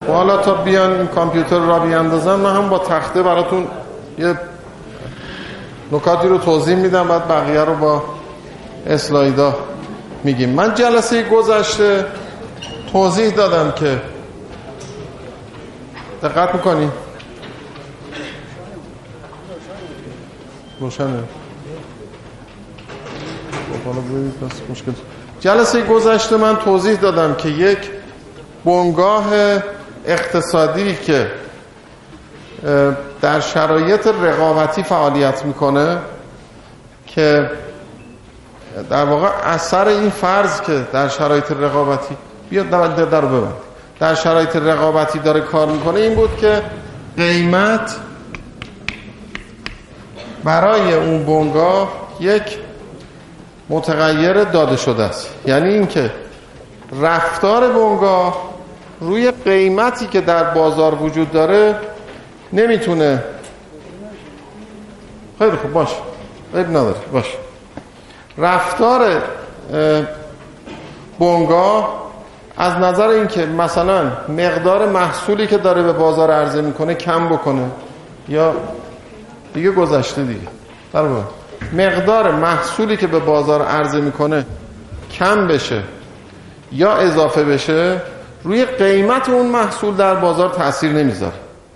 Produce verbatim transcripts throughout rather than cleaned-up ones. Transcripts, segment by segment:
حالا تا بیان این کامپیوتر را بیاندازن من هم با تخته براتون یه نکاتی رو توضیح میدم، بعد بقیه رو با اسلایدا میگیم. من جلسه گذشته توضیح دادم که دقت میکنیم روشنه مشکل. جلسه گذشته من توضیح دادم که یک بنگاه اقتصادی که در شرایط رقابتی فعالیت میکنه که در واقع اثر این فرض که در شرایط رقابتی بیاد در در رو ببند در شرایط رقابتی داره کار میکنه این بود که قیمت برای اون بنگاه یک متغیر داده شده است. یعنی اینکه رفتار بنگاه روی قیمتی که در بازار وجود داره نمیتونه. خیلی خوب باش عیب نداره باش. رفتار بنگاه از نظر اینکه مثلا مقدار محصولی که داره به بازار عرضه میکنه کم بکنه یا دیگه گذشته دیگه در واقع مقدار محصولی که به بازار عرضه میکنه کم بشه یا اضافه بشه، روی قیمت اون محصول در بازار تأثیر نمیذاره.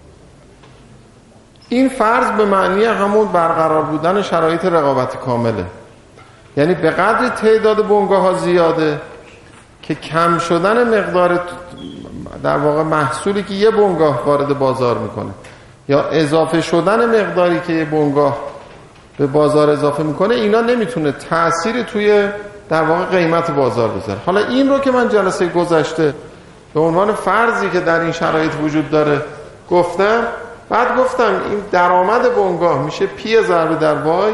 این فرض به معنی همون برقرار بودن شرایط رقابت کامله. یعنی به قدر تعداد بنگاه ها زیاده که کم شدن مقدار در واقع محصولی که یه بنگاه وارد بازار میکنه یا اضافه شدن مقداری که یه بنگاه به بازار اضافه میکنه، اینا نمیتونه تأثیری توی در واقع قیمت بازار بذاره. حالا این رو که من جلسه گذشته به عنوان فرضی که در این شرایط وجود داره گفتم، بعد گفتم این درآمد بنگاه میشه پی ضرب در وای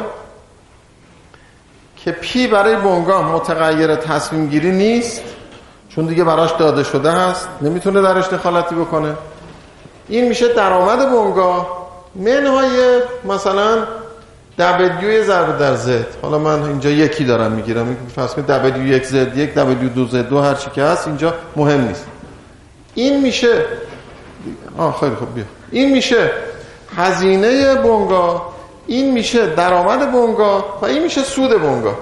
که پی برای بنگاه متغیر تصمیم گیری نیست چون دیگه براش داده شده هست، نمیتونه درش دخالتی بکنه. این میشه درآمد بنگاه منهای مثلا دبلیو ضرب در زد. حالا من اینجا یکی دارم میگیرم، فرض کنید دبلیو یک زد یک دبلیو دو زد دو هر چی که هست اینجا مهم نیست. این میشه آه خیلی خوب بیا این میشه هزینه بنگاه، این میشه درآمد بنگاه و این میشه سود بنگاه.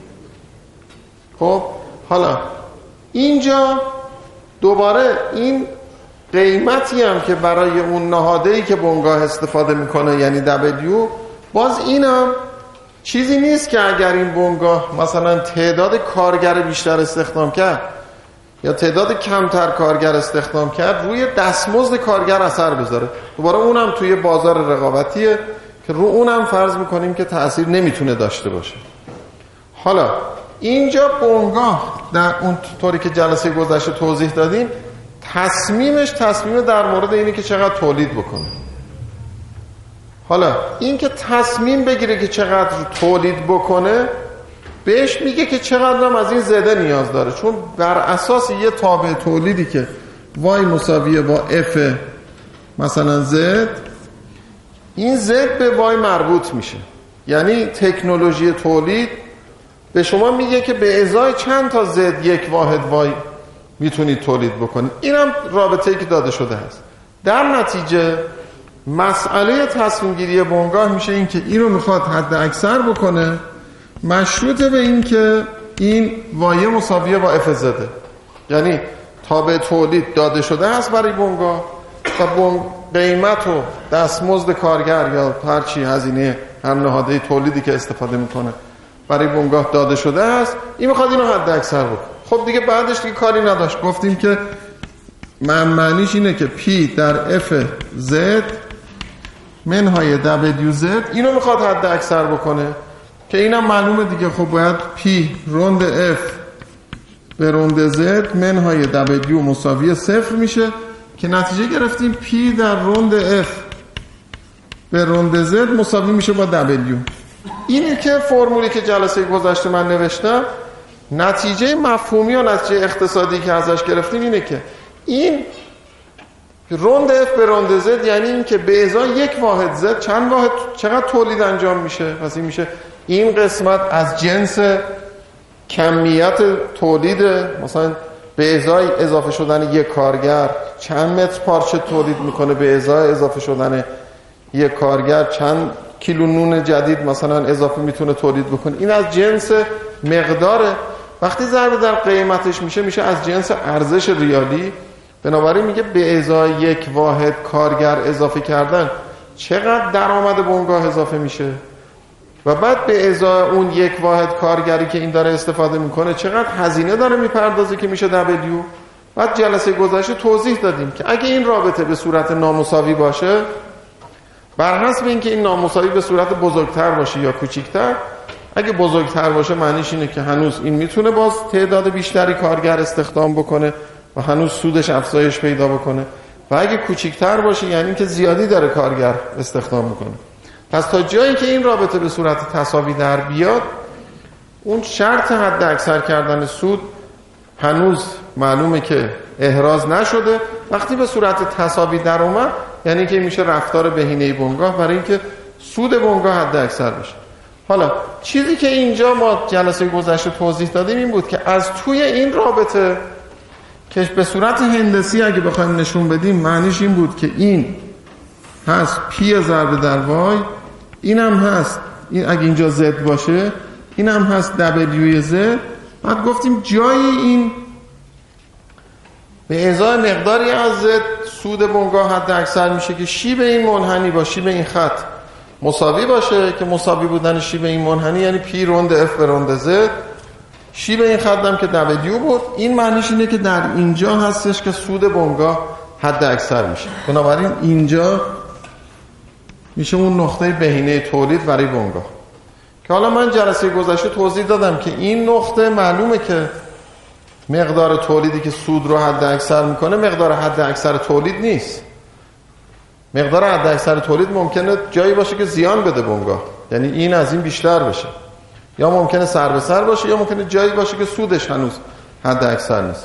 خب حالا اینجا دوباره این قیمتی هم که برای اون نهاده‌ای که بنگاه استفاده میکنه یعنی دبلیو، باز اینم چیزی نیست که اگر این بنگاه مثلا تعداد کارگر بیشتر استخدام کرد یا تعداد کمتر کارگر استخدام کرد روی دستمزد کارگر اثر بذاره. دوباره اونم توی بازار رقابتیه که رو اونم فرض میکنیم که تأثیر نمیتونه داشته باشه. حالا اینجا بنگاه در اون طوری که جلسه گذشته توضیح دادیم تصمیمش تصمیم در مورد اینه که چقدر تولید بکنه. حالا این که تصمیم بگیره که چقدر تولید بکنه بهش میگه که چقدر هم از این زده نیاز داره، چون بر اساس یه تابع تولیدی که وای مساویه با اف مثلا زد، این زد به وای مربوط میشه. یعنی تکنولوژی تولید به شما میگه که به ازای چند تا زد یک واحد وای میتونید تولید بکنید. اینم رابطه‌ای که داده شده هست. در نتیجه مسئله تصمیم گیری بنگاه میشه این که اینو میخواد حد اکثر بکنه مشروطه به این که این وایه مساویه با اف زده. یعنی تابع تولید داده شده هست برای بنگاه و بنگ... قیمت و دستمزد کارگر یا هر چی هزینه هر نهاده تولیدی که استفاده میکنه برای بنگاه داده شده هست، این میخواد اینو حد اکثر بکنه. خب دیگه بعدش دیگه کاری نداشت، گفتیم که من معنیش اینه که پی در اف زد منهای دبلیو زد اینو میخواد حد اکثر بکنه که اینم معلومه دیگه. خب باید پی روند اف به روند زد منهای دبلیو مساوی صفر میشه که نتیجه گرفتیم پی در روند اف به روند زد مساوی میشه با دبلیو. اینی که فرمولی که جلسه گذشته من نوشتم، نتیجه مفهومی و نتیجه اقتصادی که ازش گرفتیم اینه که این روند اف به روند زد یعنی این که به ازای یک واحد زد چند واحد چقدر تولید انجام میشه. پس این میشه این قسمت از جنس کمیت تولید مثلا به ازای اضافه شدن یک کارگر چند متر پارچه تولید میکنه، به ازای اضافه شدن یک کارگر چند کیلو نون جدید مثلا اضافه میتونه تولید بکنه. این از جنس مقداره. وقتی ضرب در قیمتش میشه میشه از جنس ارزش ریالی. بنابراین میگه به ازای یک واحد کارگر اضافه کردن چقدر درآمد بنگاه اضافه میشه و بعد به ازای اون یک واحد کارگری که این داره استفاده میکنه چقدر هزینه داره میپردازه که میشه دبلیو. بعد جلسه گذشته توضیح دادیم که اگه این رابطه به صورت نامساوی باشه، بر حسب اینکه این نامساوی به صورت بزرگتر باشه یا کوچیکتر، اگه بزرگتر باشه معنیش اینه که هنوز این میتونه باز تعداد بیشتری کارگر استخدام بکنه و هنوز سودش افزایش پیدا بکنه، و اگه کوچیکتر باشه یعنی که زیادی داره کارگر استخدام میکنه. پس تا جایی که این رابطه به صورت تساوی در بیاد، اون شرط حد اکثر کردن سود هنوز معلومه که احراز نشده. وقتی به صورت تساوی در اومد یعنی که میشه رفتار بهینه بنگاه برای اینکه سود بنگاه حد اکثر بشه. حالا چیزی که اینجا ما جلسه گذشته توضیح دادیم این بود که از توی این رابطه که به صورت هندسی اگه بخوایم نشون بدیم معنیش این بود که این هست پی ضرب در وای، این هم هست این اگه اینجا زد باشه این هم هست دبلیوی زد. بعد گفتیم جایی این به ازای مقداری از زد سود بنگاه حد اکثر میشه که شیب این منحنی با شیب این خط مساوی باشه، که مساوی بودن شیب این منحنی یعنی پی روند اف به روند زد، شیب این خط هم که دبلیو بود. این معنیش اینه که در اینجا هستش که سود بنگاه حد اکثر میشه. بنابراین اینجا میشه اون نقطه بهینه تولید برای بنگاه که حالا من جلسه گذشته توضیح دادم که این نقطه معلومه که مقدار تولیدی که سود رو حد اکثر میکنه مقدار حد اکثر تولید نیست. مقدار حد اکثر تولید ممکنه جایی باشه که زیان بده بنگاه، یعنی این از این بیشتر بشه، یا ممکنه سر به سر باشه، یا ممکنه جایی باشه که سودش هنوز حد اکثر نیست.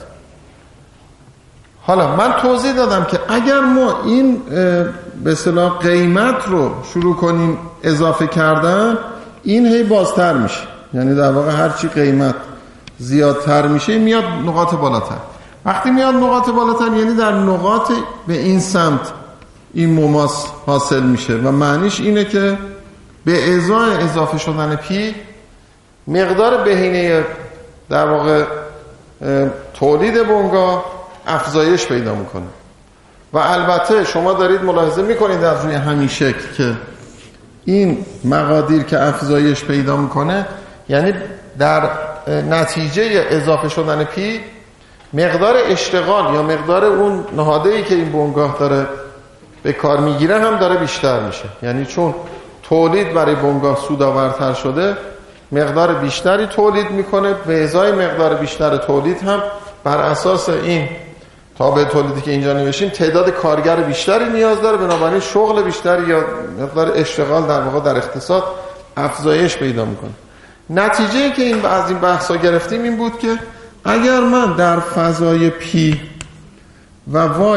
حالا من توضیح دادم که اگر ما این به اصطلاح قیمت رو شروع کنیم اضافه کردن، این هی بازتر میشه، یعنی در واقع هرچی قیمت زیادتر میشه میاد نقاط بالاتر. وقتی میاد نقاط بالاتر یعنی در نقاط به این سمت این مماس حاصل میشه و معنیش اینه که به ازای اضافه شدن پی مقدار بهینه در واقع تولید بنگاه افزایش پیدا میکنه. و البته شما دارید ملاحظه میکنید از روی همین شکل که این مقادیر که افزایش پیدا میکنه یعنی در نتیجه اضافه شدن پی مقدار اشتغال یا مقدار اون نهاده‌ای که این بنگاه داره به کار میگیره هم داره بیشتر میشه. یعنی چون تولید برای بنگاه سودآورتر شده مقدار بیشتری تولید میکنه، به ازای مقدار بیشتر تولید هم بر اساس این تابع تولیدی که اینجا نوشتیم تعداد کارگر بیشتری نیاز داره، بنابراین شغل بیشتری یا مقدار اشتغال در واقع در اقتصاد افزایش پیدا میکنه. نتیجه که این از این بحثا گرفتیم این بود که اگر من در فضای پی و وای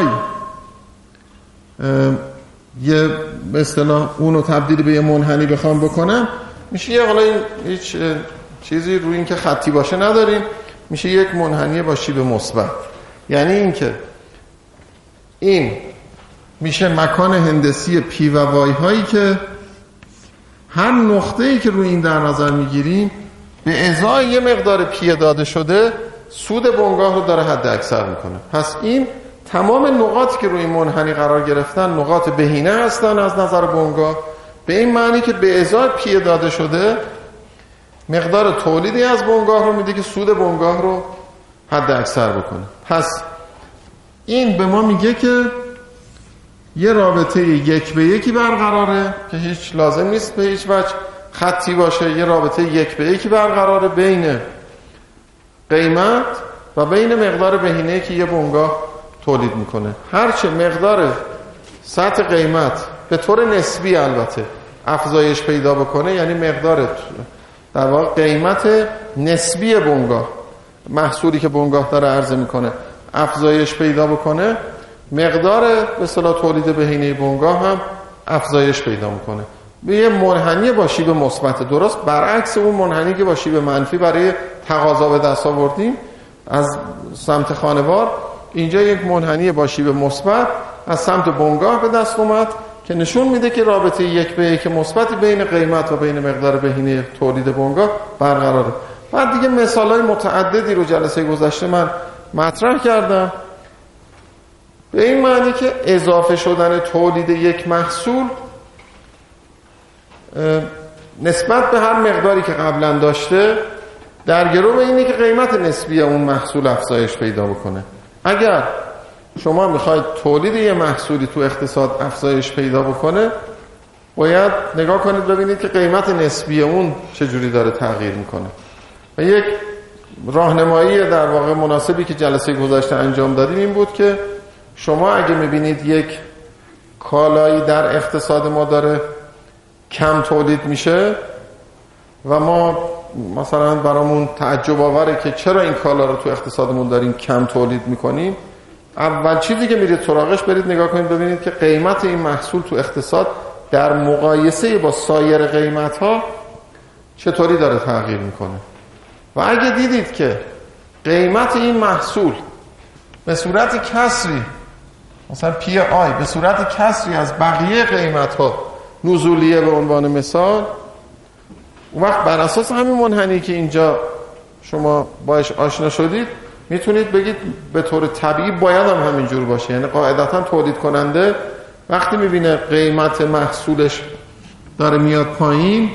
یه به اصطلاح اونو تبدیل به یه منحنی بخوام بکنم، میشه یه حالا این هیچ چیزی روی این که خطی باشه نداریم، میشه یک منحنی با شیب مثبت. یعنی این که این میشه مکان هندسی پی و وای هایی که هر نقطه‌ای که روی این در نظر میگیریم به ازای یه مقدار پی داده شده سود بنگاه رو داره حد اکثر میکنه. پس این تمام نقاطی که روی منحنی قرار گرفتن نقاط بهینه هستن از نظر بنگاه، به این معنی که به ازای پی داده شده مقدار تولیدی از بنگاه رو میده که سود بنگاه رو حد اکثر بکنه. پس این به ما میگه که یه رابطه یک به یکی برقراره که هیچ لازم نیست به هیچ وجه خطی باشه، یه رابطه یک به یکی برقراره بین قیمت و بین مقدار بهینه‌ای که یه بنگاه تولید میکنه. هرچه مقدار سطح قیمت به طور نسبی البته افزایش پیدا بکنه، یعنی مقدار در واقع قیمت نسبی بنگاه محصولی که بنگاه داره عرضه میکنه افزایش پیدا بکنه، مقدار به اصطلاح تولید بهینه بنگاه هم افزایش پیدا میکنه. به یه منحنی با شیب مثبت، درست برعکس اون منحنی که با شیب منفی برای تقاضا به دست آوردیم. از سمت خانوار، اینجا یک منحنی با شیب مثبت از سمت بنگاه به دست اومد که نشون میده که رابطه یک به یک مثبتی بین قیمت و بین مقدار بهینه تولید بنگاه برقراره. بعد دیگه مثالای متعددی رو جلسه گذشته من مطرح کردم به این معنی که اضافه شدن تولید یک محصول نسبت به هر مقداری که قبلا داشته در گرو اینه که قیمت نسبی اون محصول افزایش پیدا بکنه. اگر شما میخواید تولید یه محصولی تو اقتصاد افزایش پیدا بکنه، باید نگاه کنید ببینید که قیمت نسبی اون چجوری داره تغییر میکنه. و یک راهنمایی در واقع مناسبی که جلسه گذشته انجام دادیم این بود که شما اگه میبینید یک کالایی در اقتصاد ما داره کم تولید میشه و ما مثلا برامون تعجب آوره که چرا این کالا رو تو اقتصادمون داریم کم تولید میکنیم، اول چیزی که میرید سراغش برید نگاه کنید ببینید که قیمت این محصول تو اقتصاد در مقایسه با سایر قیمت ها چطوری داره تغییر میکنه. و اگه دیدید که قیمت این محصول به صورت کسری، مثلا پی آی به صورت کسری از بقیه قیمت ها نزولیه به عنوان مثال، اون وقت بر اساس همین منحنی که اینجا شما باش آشنا شدید میتونید بگید به طور طبیعی باید هم همینجور باشه. یعنی قاعدتا تولید کننده وقتی میبینه قیمت محصولش داره میاد پایین،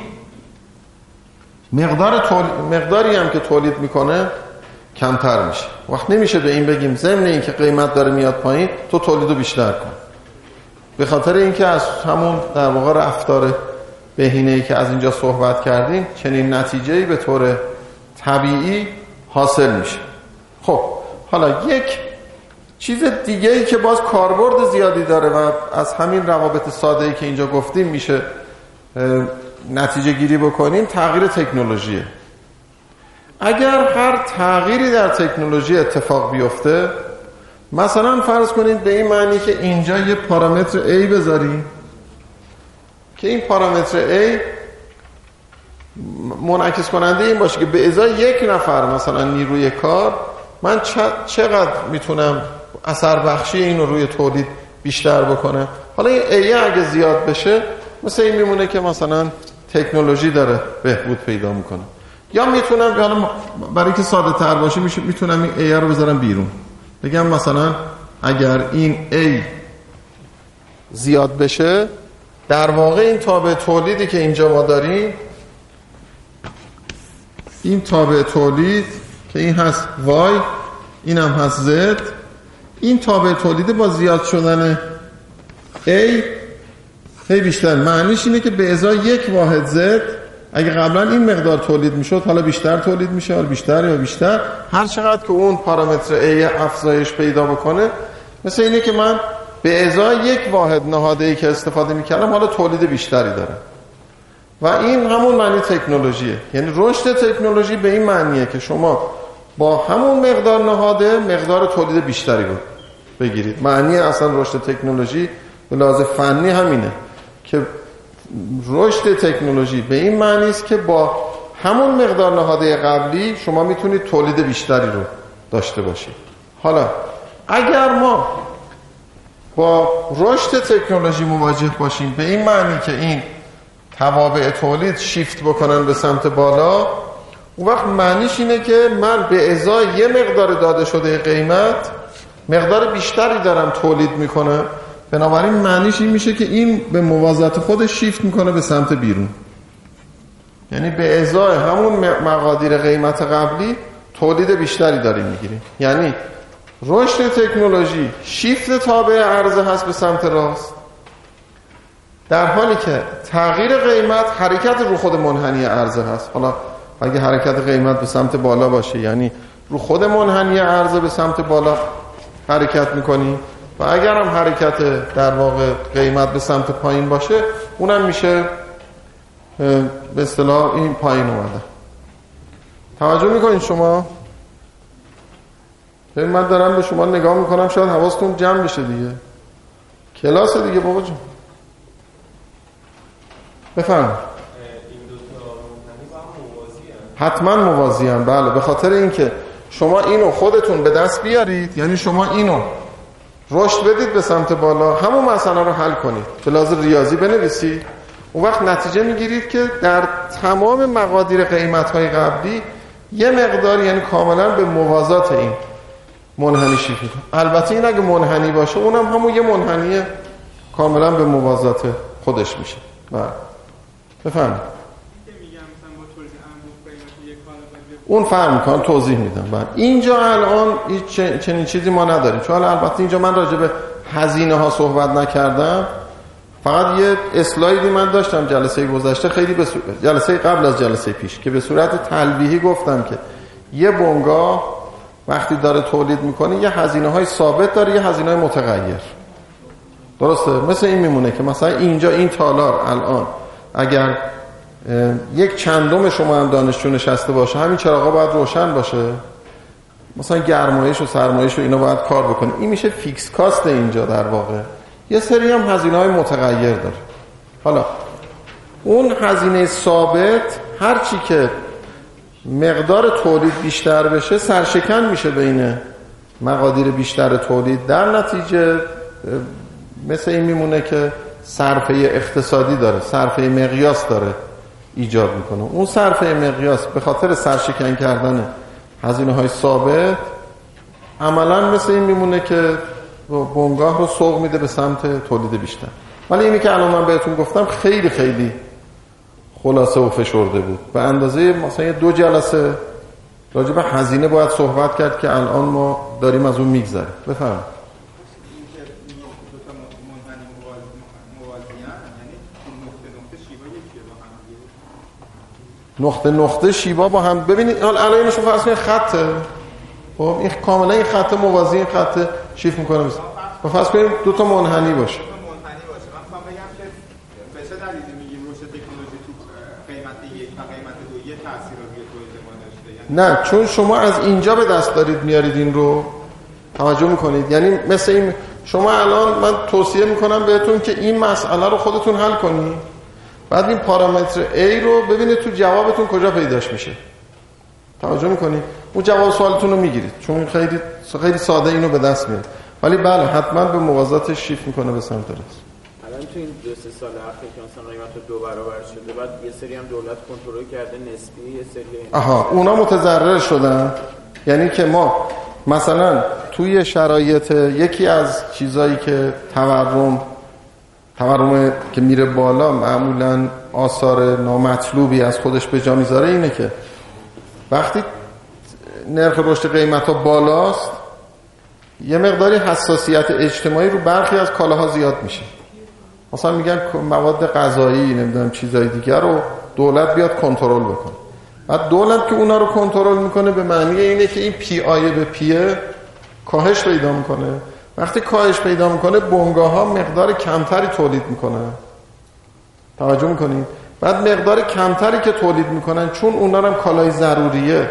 مقدار تول... مقداری هم که تولید میکنه کمتر میشه. وقت نمیشه به این بگیم ضمن این که قیمت داره میاد پایین تو تولیدو بیشتر کن، به خاطر اینکه از همون در واقع رفتار بهینه‌ای که از اینجا صحبت کردیم چنین نتیجه‌ای به طور طبیعی حاصل میشه. خب حالا یک چیز دیگه‌ای که باز کاربرد زیادی داره و از همین روابط ساده‌ای که اینجا گفتیم میشه نتیجه گیری بکنیم، تغییر تکنولوژیه. اگر هر تغییری در تکنولوژی اتفاق بیفته، مثلا فرض کنید به این معنی که اینجا یه پارامتر A بذاریم که این پارامتر A منعکس کننده این باشه که به ازای یک نفر مثلا نیروی کار من چقدر میتونم اثر بخشی این رو روی تولید بیشتر بکنم. حالا این A اگه زیاد بشه مثل این میمونه که مثلا تکنولوژی داره بهبود پیدا میکنه. یا میتونم حالا برای که ساده تر باشه میشه میتونم این A رو بذارم بیرون، بگم مثلا اگر این A زیاد بشه در واقع این تابع تولیدی که اینجا ما داریم، این تابع تولید که این هست Y، این هم هست Z، این تابع تولید با زیاد شدن A هی بیشتر، معنیش اینه که به ازای یک واحد Z اگه قبلا این مقدار تولید میشد حالا بیشتر تولید میشه، حالا بیشتر یا بیشتر، هر چقدر که اون پارامتر A افزایش پیدا بکنه مثل اینه که من به ازای یک واحد نهاده‌ای که استفاده میکردم حالا تولید بیشتری داره. و این همون معنی تکنولوژیه. یعنی رشد تکنولوژی به این معنیه که شما با همون مقدار نهاده مقدار تولید بیشتری رو بگیرید. معنی اصلا رشد تکنولوژی به لحاظ فنی همینه که رشد تکنولوژی به این معنی است که با همون مقدار نهاده قبلی شما میتونید تولید بیشتری رو داشته باشید. حالا اگر ما با رشد تکنولوژی مواجه باشیم به این معنی که این توابع تولید شیفت بکنن به سمت بالا، اون وقت معنیش اینه که من به ازای یه مقدار داده شده قیمت مقدار بیشتری دارم تولید میکنم، بنابراین معنیش این میشه که این به موازات خودش شیفت میکنه به سمت بیرون. یعنی به ازای همون مقادیر قیمت قبلی تولید بیشتری داریم میگیریم. یعنی رشد تکنولوژی شیفت تابع عرضه هست به سمت راست، در حالی که تغییر قیمت حرکت رو خود منحنی عرضه هست. حالا اگه حرکت قیمت به سمت بالا باشه یعنی رو خود منحنی عرضه به سمت بالا حرکت میکنی، و اگر هم حرکت در واقع قیمت به سمت پایین باشه اونم میشه به اصطلاح این پایین اومده. توجه میکنید شما؟ من دارم به شما نگاه میکنم، شاید حواستون جمع بشه دیگه. کلاس دیگه بابا جون. بفهم. این دو تا منحنی با هم موازی هستند. حتما موازی هستند. بله، به خاطر اینکه شما اینو خودتون به دست بیارید، یعنی شما اینو رشد بدید به سمت بالا، همون مسئله رو حل کنید، به لحاظ ریاضی بنویسید. اون وقت نتیجه میگیرید که در تمام مقادیر قیمت‌های قبلی یه مقدار، یعنی کاملا به موازات این منحنی شیفت. البته این اگه منحنی باشه اونم همون یه منحنی کاملا به موازات خودش میشه. بله بفهمید. اون فهم میکنم، توضیح میدم. بعد اینجا الان چنین چیزی ما نداریم، چون البته اینجا من راجع به هزینه ها صحبت نکردم، فقط یه اسلایدی من داشتم جلسه گذشته، خیلی به صورت جلسه قبل از جلسه پیش، که به صورت تلویحی گفتم که یه بنگاه وقتی داره تولید میکنه یه هزینه های ثابت داره، یه هزینه های متغیر. درسته؟ مثل این میمونه که مثلا اینجا این تالار الان اگر یک چندم شما هم دانشجو نشسته باشه، همین چراغا باید روشن باشه، مثلا گرمایش و سرمایش و اینا باید کار بکنه. این میشه فیکس کاست اینجا در واقع. یه سری هم هزینه‌های متغیر داره. حالا اون هزینه ثابت هر چی که مقدار تولید بیشتر بشه سرشکن میشه بین مقادیر بیشتر تولید، در نتیجه مثل این میمونه که صرفه اقتصادی داره، صرفه مقیاس داره ایجاد میکنه. اون صرفه مقیاس به خاطر سرشکن کردن هزینه های ثابت عملا مثل این میمونه که بنگاه رو سوق میده به سمت تولید بیشتر. ولی اینی که الان من بهتون گفتم خیلی خیلی خلاصه و فشرده بود، به اندازه مثلا دو جلسه راجع به هزینه باید صحبت کرد که الان ما داریم از اون میگذریم. بفرمایید. نقطه نقطه شیبا با هم ببینید، الان اینو شما فرض کنید خطه، خب این کاملا این خط موازی این خط شیفت میکنه، مثلا فرض کنید دو تا منحنی باشه. دو تا منحنی باشه. من میخوام بگم که به چه دلیلی میگیم رشد تکنولوژی تو قیمت یک و قیمت دو یه تأثیر روی تولید ما داشته؟ نه، چون شما از اینجا به دست دارید میارید این رو، توجه میکنید؟ یعنی مثل این شما الان من توصیه میکنم بهتون که این مسئله رو خودتون حل کنید، بعد این پارامتر A رو ببینید تو جوابتون کجا پیداش میشه. توجه میکنید؟ اون جواب سوالتون رو میگیرید، چون خیلی خیلی ساده اینو به دست میاد. ولی بله حتما به موازاتش شیفت میکنه به سمت راست. الان تو این دو سه سال اخیر که مثلا قیمت دو برابر شده، بعد یه سری هم دولت کنترل کرده نسبی، یه سری آها اونا متضرر شدن. یعنی که ما مثلا توی شرایط یکی از چیزایی که تورم تورم که میره بالا معمولا آثار نامطلوبی از خودش به جا میذاره اینه که وقتی نرخ رشد قیمتا بالاست یه مقداری حساسیت اجتماعی رو برخی از کالاها زیاد میشه. مثلا میگن مواد غذایی نمیدونم چیزای دیگر رو دولت بیاد کنترل بکنه. بعد دولت که اونا رو کنترل میکنه به معنی اینه که این پی آیه به پیه کاهش پیدا میکنه. وقتی کاهش پیدا میکنه بنگاه ها مقدار کمتری تولید میکنن. توجه میکنید؟ بعد مقدار کمتری که تولید میکنن چون اونا هم کالای ضروریه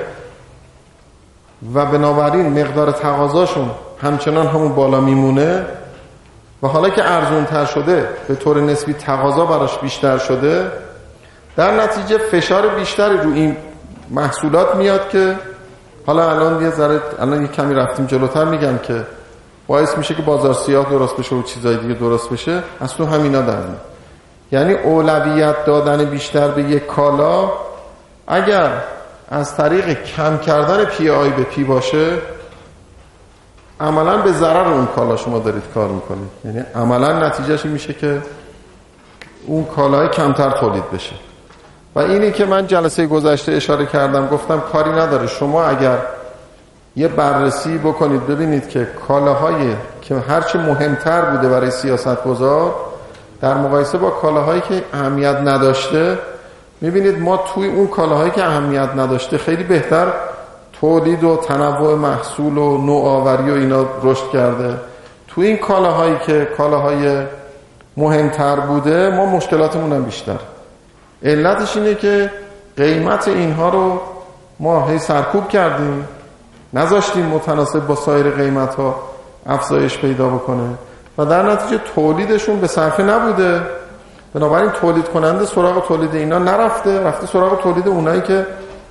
و بنابراین مقدار تقاضاشون همچنان همون بالا میمونه و حالا که ارزون تر شده به طور نسبی تقاضا براش بیشتر شده، در نتیجه فشار بیشتری رو این محصولات میاد که حالا الان یه ذره الان یه کمی رفتیم جلوتر میگم که باعث میشه که بازار سیاه درست بشه و چیزای دیگه درست بشه. از تو همینا در میاد. یعنی اولویت دادن بیشتر به یک کالا اگر از طریق کم کردن پی آی به پی باشه عملا به ضرر اون کالا شما دارید کار میکنید. یعنی عملا نتیجهش این میشه که اون کالای کمتر تولید بشه. و اینی که من جلسه گذشته اشاره کردم گفتم کاری نداره شما اگر یه بررسی بکنید ببینید که کالاهایی که هرچی مهمتر بوده برای سیاستگزار در مقایسه با کالاهایی که اهمیت نداشته، میبینید ما توی اون کالاهایی که اهمیت نداشته خیلی بهتر تولید و تنوع محصول و نوآوری و اینا رشد کرده. توی این کالاهایی که کالاهای مهمتر بوده ما مشکلاتمون هم بیشتر. علتش اینه که قیمت اینها رو ما هی سرکوب کردیم، نذاشتیم متناسب با سایر قیمت ها افزایش پیدا بکنه و در نتیجه تولیدشون به صرفه نبوده. بنابراین تولید کننده سراغ تولید اینا نرفته، رفته سراغ تولید اونایی که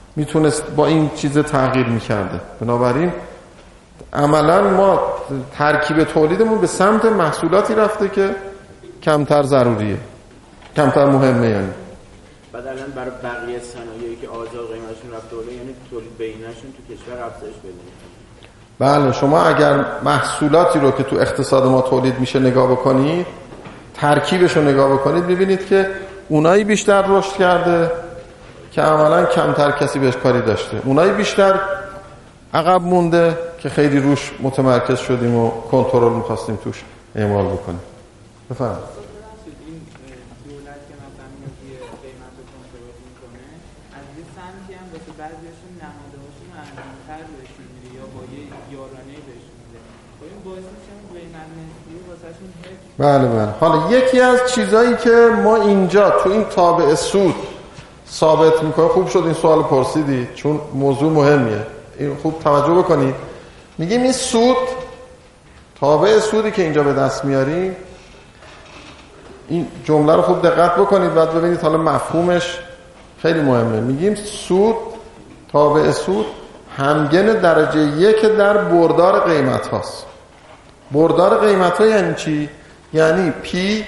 میتونست با این چیز تغییر میکرده. بنابراین عملا ما ترکیب تولیدمون به سمت محصولاتی رفته که کمتر ضروریه، کمتر مهمه. یعنی بعد الان برای بقیه صنایعی که آزاد قیمتشون رفته بالا، یعنی تولید بینشون تو کشور افزایش پیدا می‌کنه. بله، شما اگر محصولاتی رو که تو اقتصاد ما تولید میشه نگاه بکنید، ترکیبش رو نگاه بکنید، ببینید که اونایی بیشتر رشد کرده که عملا کمتر کسی بهش کاری داشته، اونایی بیشتر عقب مونده که خیلی روش متمرکز شدیم و کنترل می‌خواستیم توش اعمال بکنیم. بفرمایید. بله بله. حالا یکی از چیزایی که ما اینجا تو این تابع سود ثابت میکنه، خوب شد این سوال پرسیدی چون موضوع مهمیه، این خوب توجه بکنید. میگیم این سود، تابع سودی که اینجا به دست میاریم، این جمله رو خوب دقت بکنید بعد ببینید حالا مفهومش خیلی مهمه. میگیم سود، تابع سود همگن درجه یک در بردار قیمت هاست. بردار قیمت ها یعنی چی؟ یعنی پی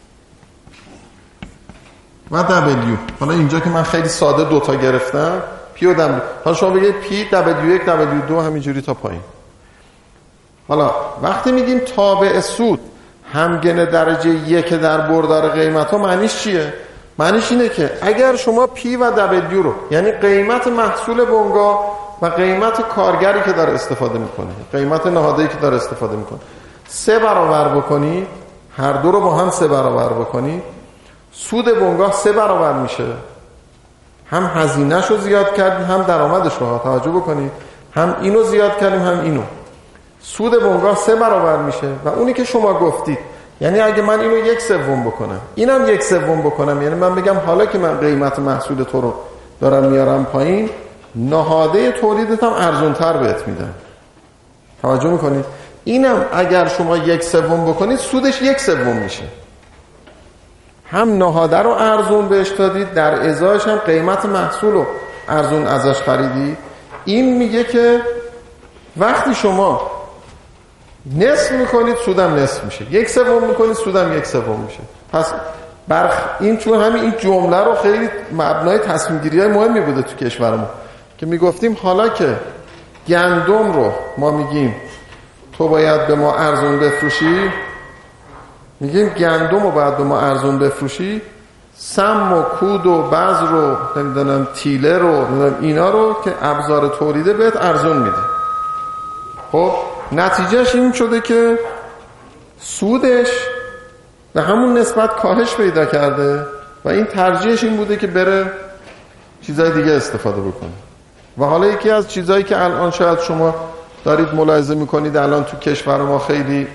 و دبلیو. حالا اینجا که من خیلی ساده دوتا گرفتم، پی و دبلیو. حالا شما بگید پی دبلیو یک دبلیو دو همینجوری تا پایین. حالا وقتی میگیم تابع سود همگن درجه یک در بردار قیمت ها، معنیش چیه؟ معنیش اینه که اگر شما پی و دبلیو رو، یعنی قیمت محصول بنگاه و قیمت کارگری که داره استفاده میکنه، قیمت نهاده‌ای که داره استفاده میکنه، سه برابر بکنی، هر دو رو با هم سه برابر بکنی، سود بنگاه سه برابر میشه. هم هزینه‌ش رو زیاد کردیم هم درآمدش رو. توجه بکنید، هم اینو زیاد کردیم هم اینو. سود بنگاه سه برابر میشه و اونی که شما گفتید، یعنی اگه من اینو یک سوم بکنم اینم یک سوم بکنم، یعنی من بگم حالا که من قیمت محصول تو رو دارم میارم پایین، نهاده تولیدت هم ارزان‌تر بهت میدم. توجه میکنید؟ اینم اگر شما یک سوم بکنید سودش یک سوم میشه. هم نهاده رو ارزون بهش دادید، در ازایش هم قیمت محصول رو ارزون ازش خریدید. این میگه که وقتی شما نصف میکنید سودم نصف میشه، یک سوم میکنید سودم یک سوم میشه. پس برخ این چون همین این جمله رو خیلی مبنای تصمیم گیری های مهمی بوده تو کشورمون که میگفتیم حالا که گندم رو ما میگیم تو باید به ما ارزون بفروشی، میگیم گندم رو باید به ما ارزون بفروشی، سم و کود و بذر رو نمیدونم تیله رو نمیدونم اینا رو که ابزار تولیده بهت ارزون میده. خب نتیجهش این شده که سودش به همون نسبت کاهش پیدا کرده و این ترجیحش این بوده که بره چیزای دیگه استفاده بکنه. و حالا یکی از چیزایی که الان شاید شما دارید ملاحظه میکنید الان تو کشور ما خیلی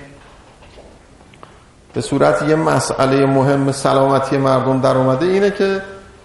به صورت یه مسئله مهم سلامتی مردم در اومده، اینه که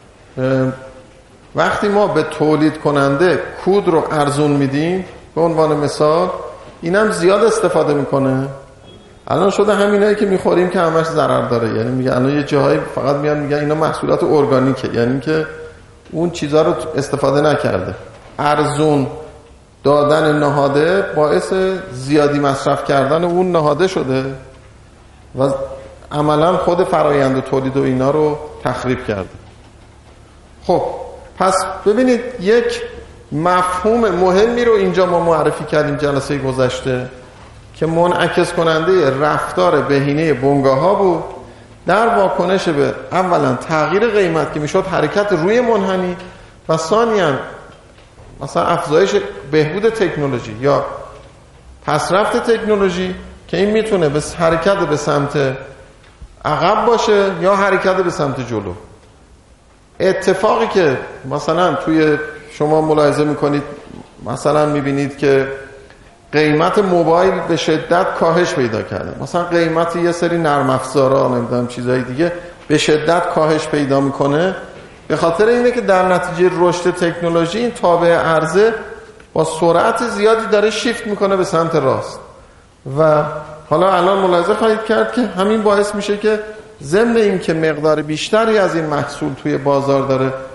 وقتی ما به تولید کننده کود رو ارزون میدیم، به عنوان مثال اینم زیاد استفاده میکنه. الان شده همینایی که میخوریم که همش ضرر داره، یعنی میگه الان یه جاهایی فقط میان میگن اینا محصولات ارگانیکه، یعنی که اون چیزا رو استفاده نکرده. ارزون دادن نهاده باعث زیادی مصرف کردن اون نهاده شده و عملا خود فرایند تولید و اینا رو تخریب کرده. خب پس ببینید یک مفهوم مهمی رو اینجا ما معرفی کردیم جلسه گذشته که منعکس کننده رفتار بهینه بنگاه ها بود در واکنش به اولا تغییر قیمت که میشد حرکت روی منحنی و ثانیاً مثلا افزایش بهبود تکنولوژی یا پسرفت تکنولوژی که این میتونه به حرکت به سمت عقب باشه یا حرکت به سمت جلو. اتفاقی که مثلا توی شما ملاحظه میکنید، مثلا میبینید که قیمت موبایل به شدت کاهش پیدا کرده، مثلا قیمت یه سری نرم افزارا نمیدونم چیزای دیگه به شدت کاهش پیدا میکنه، به خاطر اینه که در نتیجه رشد تکنولوژی این تابع عرضه با سرعت زیادی داره شیفت میکنه به سمت راست و حالا الان ملاحظه خواهید کرد که همین باعث میشه که ضمن این که مقدار بیشتری از این محصول توی بازار داره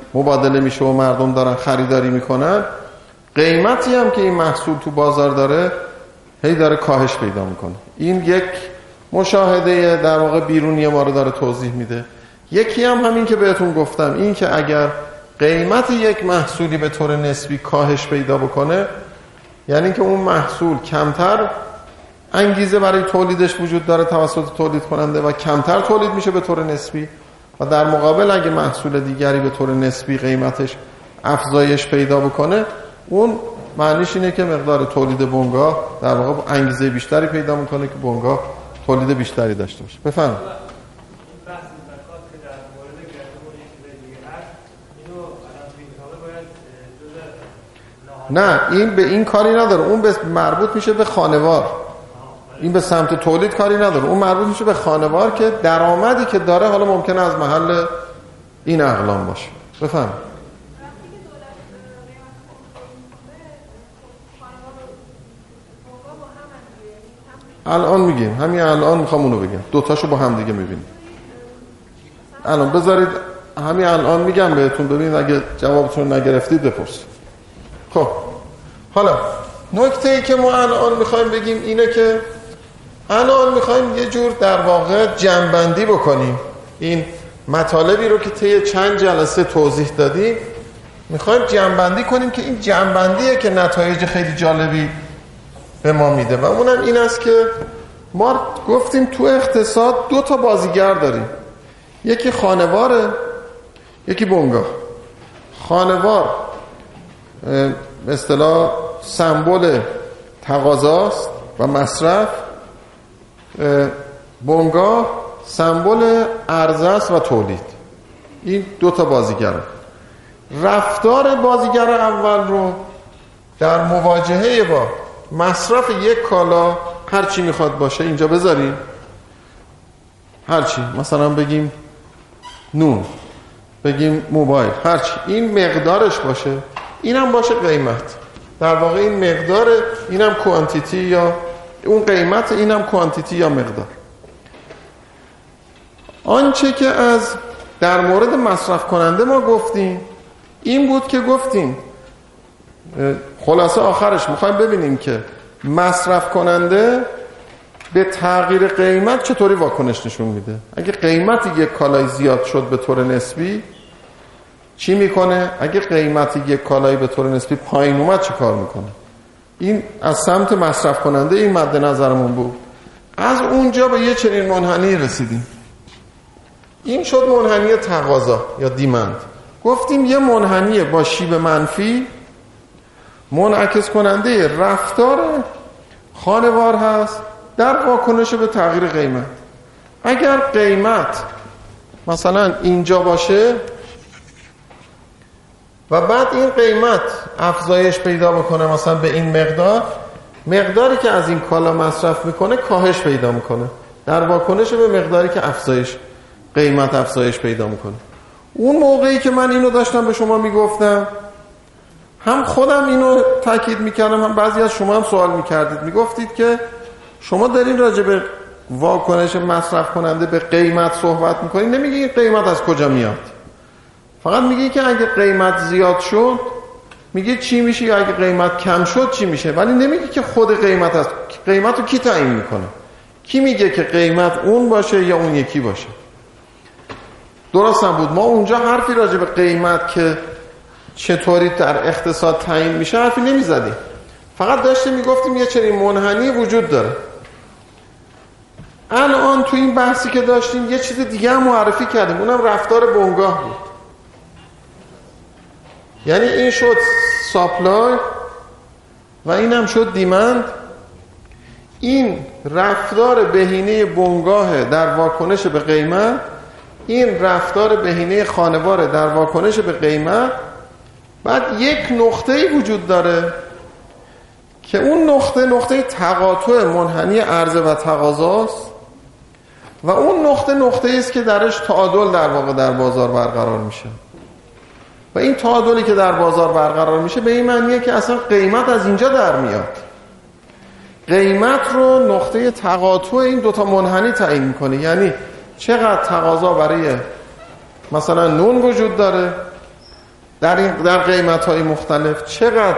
مبادله میشه و مردم دارن خریداری میکنن، قیمتی هم که این محصول تو بازار داره هی داره کاهش پیدا میکنه. این یک مشاهده در واقع بیرونی ما رو داره توضیح میده. یکی هم همین که بهتون گفتم، این که اگر قیمت یک محصولی به طور نسبی کاهش پیدا بکنه، یعنی که اون محصول کمتر انگیزه برای تولیدش وجود داره توسط تولید کننده و کمتر تولید میشه به طور نسبی، و در مقابل اگه محصول دیگری به طور نسبی قیمتش افزایش پیدا بکنه، اون معنیش اینه که مقدار تولید بنگاه در واقع انگیزه بیشتری پیدا میکنه که بنگاه تولید بیشتری داشته باشه. بفهم. نه، این به این کاری نداره، اون به مربوط میشه به خانوار، این به سمت تولید کاری نداره، اون مربوط میشه به خانوار که درآمدی که داره حالا ممکنه از محل این اقلام باشه. بفهم. الان میگیم، همین الان میخوام اونو بگم، دوتاشو با هم دیگه میبینیم. الان بذارید همین الان میگم بهتون، ببینید اگه جوابتون نگرفتید بپرسید. خب حالا نکته ای که ما الان میخوایم بگیم اینه که الان میخوایم یه جور در واقع جمع‌بندی بکنیم این مطالبی رو که طی چند جلسه توضیح دادیم، میخوایم جمع‌بندی کنیم که این جمع‌بندیه که نتایج خیلی جالبی به ما میده، و اونم این است که ما گفتیم تو اقتصاد دو تا بازیگر داریم، یکی خانواره، یکی بنگاه. خانوار به اصطلاح سمبل تقاضاست و مصرف، بنگاه سمبل عرضه است و تولید. این دو تا بازیگره. رفتار بازیگر اول رو در مواجهه با مصرف یک کالا هر چی میخواد باشه اینجا بذاریم، هر چی، مثلا بگیم نون، بگیم موبایل، هر چی این مقدارش باشه، اینم باشه قیمت. در واقع این مقدار، اینم کوانتیتی یا اون قیمت، اینم کوانتیتی یا مقدار. آنچه که از در مورد مصرف کننده ما گفتیم این بود که گفتیم خلاصه آخرش میخوایم ببینیم که مصرف کننده به تغییر قیمت چطوری واکنش نشون میده. اگه قیمت یک کالای زیاد شد به طور نسبی چی میکنه؟ اگه قیمت یک کالای به طور نسبی پایین اومد چی کار میکنه؟ این از سمت مصرف کننده این مد نظرمون بود. از اونجا به یه چنین منحنی رسیدیم، این شد منحنی تقاضا یا دیمند. گفتیم یه منحنی با شیب منفی منعکس کننده رفتار خانوار هست در واکنش به تغییر قیمت. اگر قیمت مثلا اینجا باشه و بعد این قیمت افزایش پیدا بکنه مثلا به این مقدار، مقداری که از این کالا مصرف میکنه کاهش پیدا میکنه در واکنش به مقداری که افزایش قیمت افزایش پیدا میکنه. اون موقعی که من اینو داشتم به شما میگفتم، هم خودم اینو تاکید میکردم، هم بعضی از شما هم سوال میکردید، میگفتید که شما دارین راجع به واکنش مصرف کننده به قیمت صحبت میکنید، نمیگی این قیمت از کجا میاد، فقط میگی که اگه قیمت زیاد شد میگی چی میشه، یا اگه قیمت کم شد چی میشه، ولی نمیگی که خود قیمت است. قیمت رو کی تعیین میکنه؟ کی میگه که قیمت اون باشه یا اون یکی باشه؟ درست هم بود. ما اونجا حرفی راجع به قیمت که چطوری در اقتصاد تعیین میشه حرفی نمیزدیم، فقط داشتیم میگفتیم یه چنین منحنی وجود داره. الان تو این بحثی که داشتیم یه چیز دیگه هم معرفی کردیم، اونم رفتار بنگاه بود. یعنی این شد ساپلای و اینم شد دیمند. این رفتار بهینه بنگاه در واکنش به قیمت، این رفتار بهینه خانوار در واکنش به قیمت. بعد یک نقطه‌ای وجود داره که اون نقطه نقطه تقاطع منحنی عرضه و تقاضاست و اون نقطه نقطه‌ای است که درش تعادل در واقع در بازار برقرار میشه. و این تعادلی که در بازار برقرار میشه به این معنیه که اصلا قیمت از اینجا در میاد. قیمت رو نقطه تقاطع این دوتا منحنی تعیین میکنه، یعنی چقدر تقاضا برای مثلا نون وجود داره در این در قیمت‌های مختلف چقدر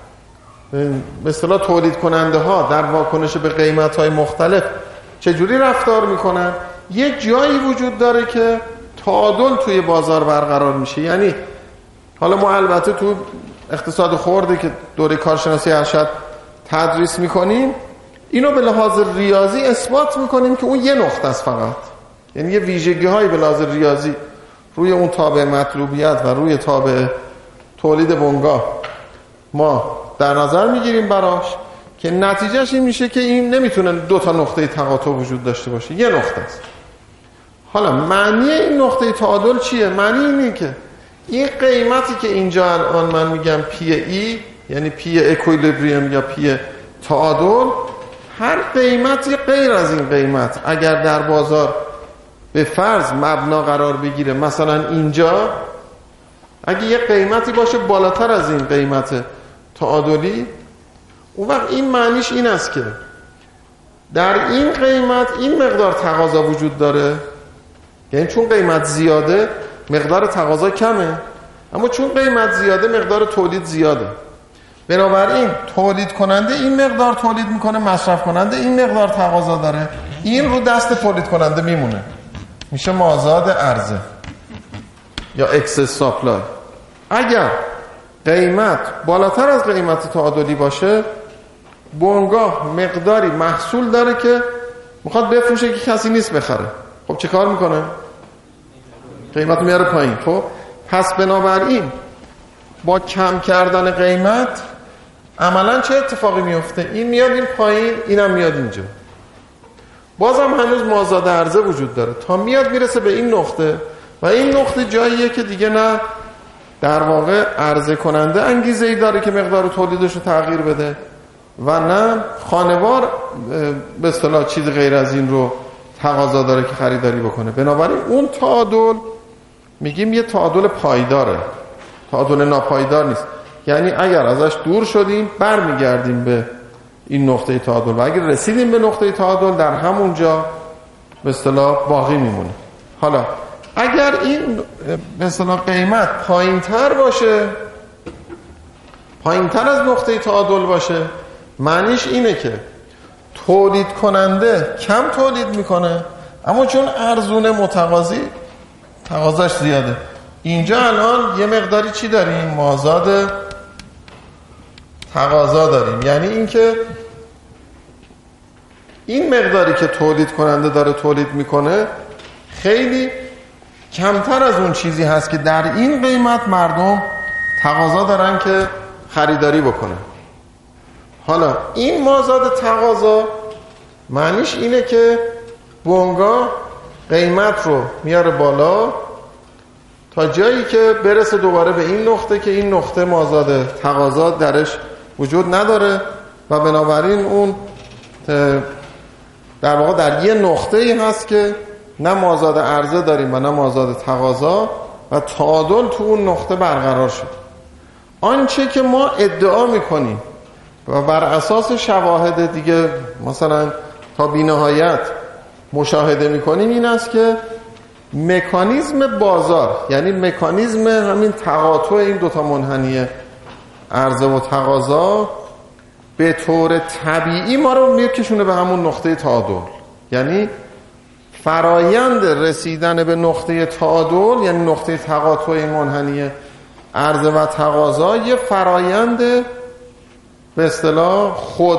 به اصطلاح تولید کننده ها در واکنش به قیمت‌های مختلف چجوری رفتار میکنن. یه جایی وجود داره که تعادل توی بازار برقرار میشه. یعنی حالا ما البته تو اقتصاد خرده که دوره کارشناسی ارشد تدریس میکنیم اینو به لحاظ ریاضی اثبات میکنیم که اون یه نقطه است فقط. یعنی یه ویژگی هایی به لحاظ ریاضی روی اون تابع مطلوبیت و روی تابع تولید بنگاه ما در نظر میگیریم براش که نتیجهش این میشه که این نمیتونه دو تا نقطه تقاطع وجود داشته باشه، یه نقطه است. حالا معنی این نقطه تعادل چیه؟ معنی اینه که این قیمتی که اینجا الان من میگم پی ای، یعنی پی اکویلیبریم یا پی تعادل، هر قیمتی غیر از این قیمت اگر در بازار به فرض مبنا قرار بگیره، مثلا اینجا اگه یه قیمتی باشه بالاتر از این قیمت تعادلی، اون وقت این معنیش این است که در این قیمت این مقدار تقاضا وجود داره، یعنی چون قیمت زیاده مقدار تقاضا کمه، اما چون قیمت زیاده مقدار تولید زیاده. بنابراین تولید کننده این مقدار تولید میکنه، مصرف کننده این مقدار تقاضا داره، این رو دست تولید کننده میمونه، میشه مازاد عرضه یا اکسس ساپلای. اگر قیمت بالاتر از قیمت تعادلی باشه، بنگاه مقداری محصول داره که میخواد بفروشه که کسی نیست بخره. خب چه کار میکنه؟ قیمت میاره پایین. خب پس بنابراین با کم کردن قیمت عملا چه اتفاقی میفته؟ این میاد این پایین، اینم میاد اینجا. بازم هنوز مازاد عرضه وجود داره تا میاد میرسه به این نقطه، و این نقطه جاییه که دیگه نه در واقع عرضه کننده انگیزه ای داره که مقدار تولیدش رو تغییر بده و نه خانوار به اصطلاح چیز غیر از این رو تقاضا داره که خریداری بکنه. بنابراین اون تعادل میگیم یه تعادل پایداره، تعادل ناپایدار نیست. یعنی اگر ازش دور شدیم برمیگردیم به این نقطه تعادل، و اگر رسیدیم به نقطه تعادل در همونجا به اصطلاح باقی میمونه. حالا اگر این به اصطلاح قیمت پایینتر باشه، پایینتر از نقطه تعادل باشه، معنیش اینه که تولید کننده کم تولید میکنه، اما چون ارزونه متقاضی تقاضاش زیاده. اینجا الان یه مقداری چی داریم؟ مازاد تقاضا داریم. یعنی اینکه این مقداری که تولید کننده داره تولید میکنه خیلی کمتر از اون چیزی هست که در این قیمت مردم تقاضا دارن که خریداری بکنه. حالا این مازاد تقاضا معنیش اینه که بنگاه قیمت رو میاره بالا تا جایی که برسه دوباره به این نقطه که این نقطه مازاد تقاضا درش وجود نداره، و بنابراین اون در واقع در یه نقطه ای هست که نه مازاد عرضه داریم و نه مازاد تقاضا، و تعادل تو اون نقطه برقرار شد. آنچه که ما ادعا میکنیم و بر اساس شواهد دیگه مثلا تا بی‌نهایت مشاهده میکنیم این است که مکانیزم بازار، یعنی مکانیزم همین تقاطع این دوتا منحنی عرضه و تقاضا، به طور طبیعی ما رو میکشونه به همون نقطه تعادل. یعنی فرایند رسیدن به نقطه تعادل، یعنی نقطه تقاطع این منحنی عرضه و تقاضا، یه فرایند به اصطلاح خود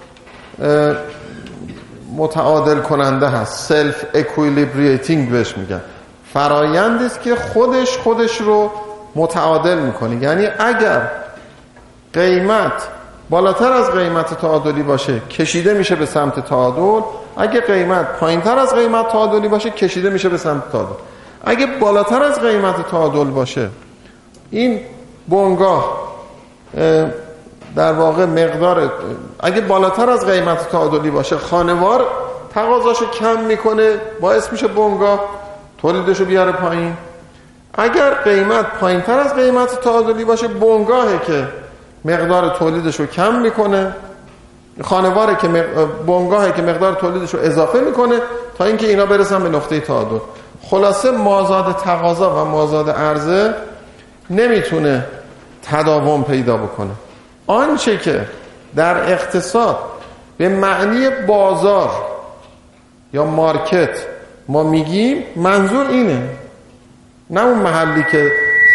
متعادل کننده هست، سلف اکویلیبریتینگ بهش میگن. فرایندی است که خودش خودش رو متعادل میکنه. یعنی اگر قیمت بالاتر از قیمت تعادلی باشه کشیده میشه به سمت تعادل، اگه قیمت پایینتر از قیمت تعادلی باشه کشیده میشه به سمت تعادل. اگه بالاتر از قیمت تعادل باشه، این بنگاه در واقع مقدار، اگه بالاتر از قیمت تعادلی باشه خانوار تقاضاشو کم میکنه، باعث میشه بنگاه تولیدشو بیاره پایین. اگر قیمت پایینتر از قیمت تعادلی باشه، بنگاهه که مقدار تولیدشو کم میکنه، خانواره که بنگاهه که مقدار تولیدشو اضافه میکنه تا اینکه اینا برسن به نقطه تعادل. خلاصه مازاد تقاضا و مازاد عرضه نمیتونه تداوم پیدا بکنه. آنچه که در اقتصاد به معنی بازار یا مارکت ما میگیم منظور اینه، نه اون محلی که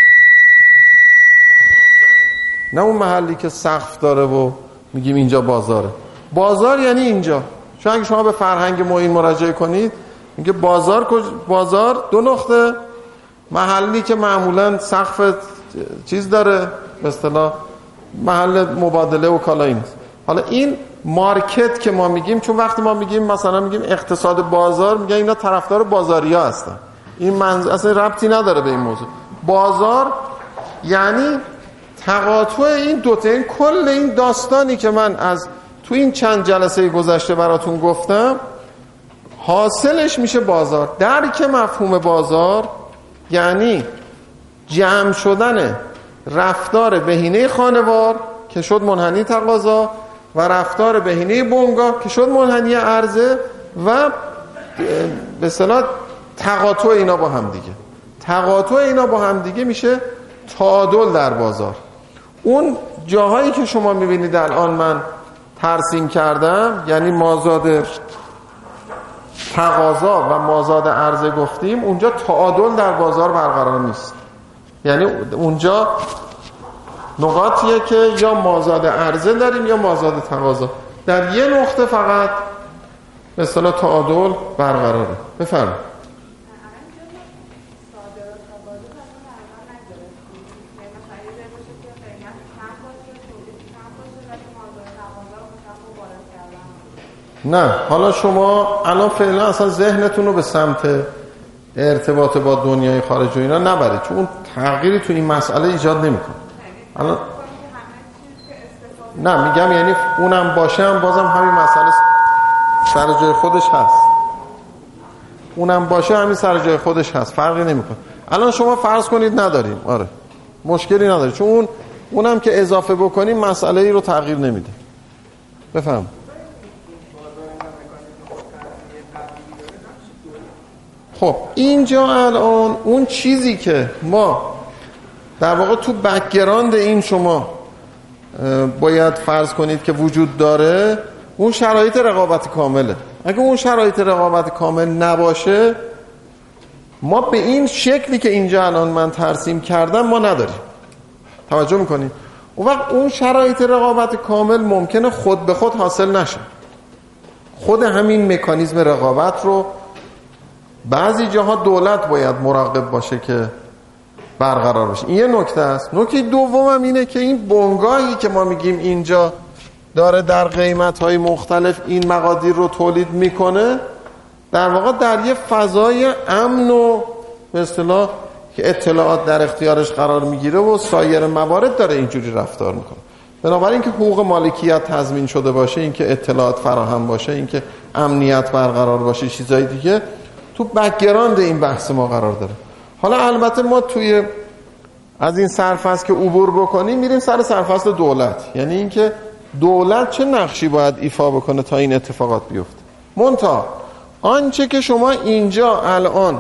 نه اون محلی که سقف داره و میگیم اینجا بازاره. بازار یعنی اینجا. چون اگه شما به فرهنگ معین مراجعه کنید میگه بازار کج... بازار دو نقطه، محلی که معمولا سقف چیز داره، به اصطلاح محل مبادله و کالا اینست. حالا این مارکت که ما میگیم، چون وقتی ما میگیم مثلا میگیم اقتصاد بازار، میگن اینا طرفدار بازاریا هستن، این منظور اصلا ربطی نداره به این موضوع. بازار یعنی تقاطع این دو تا، این کل این داستانی که من از تو این چند جلسه گذشته براتون گفتم حاصلش میشه بازار. درک مفهوم بازار یعنی جمع شدن رفتار بهینه خانوار که شد منحنی تقاضا و رفتار بهینه بنگاه که شد منحنی عرضه و به اصطلاح تقاطع اینا با هم دیگه. تقاطع اینا با هم دیگه میشه تعادل در بازار. اون جاهایی که شما میبینید الان من ترسیم کردم، یعنی مازاد تقاضا و مازاد عرضه گفتیم، اونجا تعادل در بازار برقرار نیست. یعنی اونجا نقاطیه که یا مازاد عرضه داریم یا مازاد تقاضا. در یه نقطه فقط به اصطلاح تعادل برقراره. بفرمایید. نه، حالا شما الان فعلا اصلا ذهنتون رو به سمت ارتباط با دنیای خارج و اینا نبرید، چون اون تغییری تو این مسئله ایجاد نمیکنه. الان نه میگم یعنی اونم باشه هم بازم همین مسئله سر جای خودش هست. اونم باشه همین سر جای خودش هست، فرقی نمیکنه. الان شما فرض کنید نداریم، آره مشکلی نداره، چون اون اونم که اضافه بکنیم مسئله ای رو تغییر نمیده. بفهم. خب اینجا الان اون چیزی که ما در واقع تو بک‌گراند این شما باید فرض کنید که وجود داره، اون شرایط رقابت کامله. اگه اون شرایط رقابت کامل نباشه، ما به این شکلی که اینجا الان من ترسیم کردم ما نداریم. توجه میکنید؟ اون وقت اون شرایط رقابت کامل ممکنه خود به خود حاصل نشه. خود همین مکانیزم رقابت رو بعضی جاها دولت باید مراقب باشه که برقرار باشه. این یه نکته است. نکته دوم هم اینه که این بنگاهی که ما میگیم اینجا داره در قیمت‌های مختلف این مقادیر رو تولید میکنه، در واقع در یه فضای امن و به اصطلاح که اطلاعات در اختیارش قرار میگیره و سایر موارد داره اینجوری رفتار میکنه. بنابراین که حقوق مالکیت تضمین شده باشه، این که اطلاعات فراهم باشه، این که امنیت برقرار باشه، چیزای دیگه تو بک‌گراند این بحث ما قرار داره. حالا البته ما توی از این سرفصل که عبور بکنیم میریم سر سرفصل دولت، یعنی اینکه دولت چه نقشی باید ایفا بکنه تا این اتفاقات بیفته. منتها آنچه که شما اینجا الان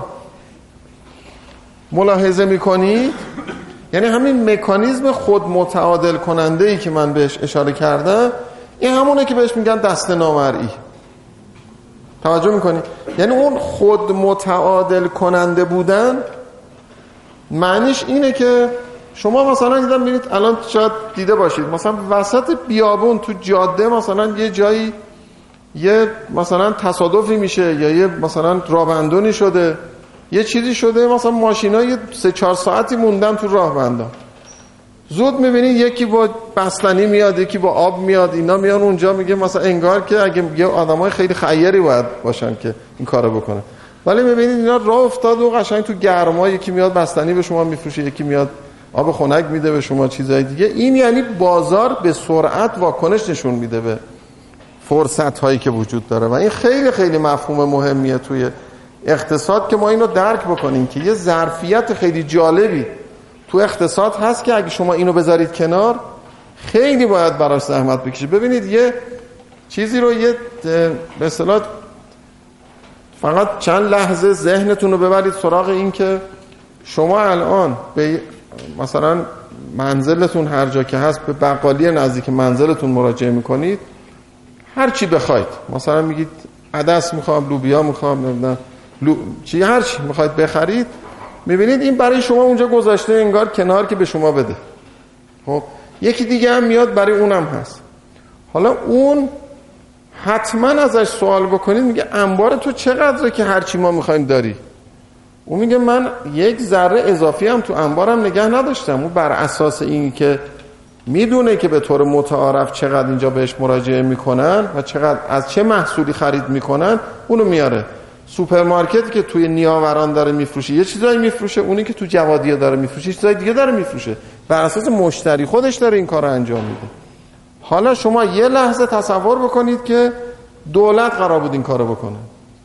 ملاحظه میکنید، یعنی همین مکانیزم خود متعادل کننده ای که من بهش اشاره کردم، این همونه که بهش میگن دست نامرئی. توجه میکنید؟ یعنی اون خود متعادل کننده بودن معنیش اینه که شما مثلا دیدم میرید الان شاید دیده باشید مثلا وسط بیابون تو جاده مثلا یه جایی یه مثلا تصادفی میشه یا یه مثلا راه شده، یه چیزی شده، مثلا ماشینا یه سه چهار ساعتی موندن تو راه بندان، زود میبینید یکی با بستنی میاد، یکی با آب میاد، اینا میان اونجا، میگه مثلا انگار که اگه یه آدمای خیلی خیری باید باشن که این کارو بکنه، ولی میبینید اینا راه افتاد و قشنگ تو گرما یکی میاد بستنی به شما میفروشه، یکی میاد آب خنک میده به شما، چیزای دیگه. این یعنی بازار به سرعت واکنش نشون میده به فرصت هایی که وجود داره و این خیلی خیلی مفهوم مهمیه توی اقتصاد که ما اینو درک بکنیم که یه ظرفیت خیلی جالبی تو اقتصاد هست که اگه شما اینو بذارید کنار خیلی باید براش زحمت بکشید. ببینید یه چیزی رو یه به اصطلاح فقط چند لحظه ذهنتون رو ببرید سراغ این که شما الان به مثلا منزلتون هر جا که هست به بقالی نزدیک منزلتون مراجعه میکنید، هر چی بخواید، مثلا میگید عدس میخوام، لوبیا میخوام، نمیدونم لو... چی هر چی میخواید بخرید، میبینید این برای شما اونجا گذاشته انگار کنار که به شما بده. خب یکی دیگه هم میاد برای اونم هست. حالا اون حتما ازش سوال بکنید، میگه انبار تو چقدره که هر چی ما میخوایم داری؟ اون میگه من یک ذره اضافی هم تو انبارم نگه نداشتم. اون بر اساس این که میدونه که به طور متعارف چقدر اینجا بهش مراجعه میکنن و چقدر از چه محصولی خرید میکنن اونو میاره. سوپرمارکتی که توی نیاوران داره میفروشه یه چیزایی میفروشه، اونی که تو جوادیه داره میفروشه چیزای دیگه داره میفروشه. بر اساس مشتری خودش داره این کارو انجام میده. حالا شما یه لحظه تصور بکنید که دولت قرار بود این کارو بکنه.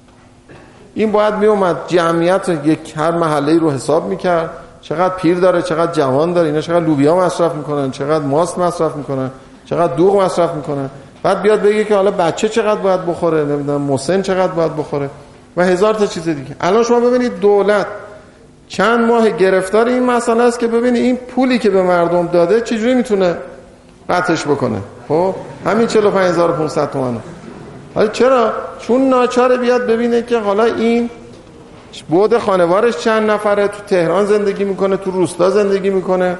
این باید میومد جمعیت یک هر محله‌ای رو حساب میکرد، چقدر پیر داره، چقدر جوان داره، اینا چقدر لوبیا مصرف میکنن، چقدر ماست مصرف میکنن، چقدر دوغ مصرف میکنن، بعد بیاد بگه که حالا بچه چقدر باید بخوره، نمیدونم مسن چقدر باید بخوره و هزار تا چیز دیگه. الان شما ببینید دولت چند ماه گرفتار این مسئله است که ببینید این پولی که به مردم داده چجوری میتونه قطعش بکنه. خب همین چهل و پنج هزار و پانصد تومان. حالا چرا؟ چون ناچاره بیاد ببینه که حالا این بود خانوارش چند نفره، تو تهران زندگی میکنه، تو روستا زندگی میکنه،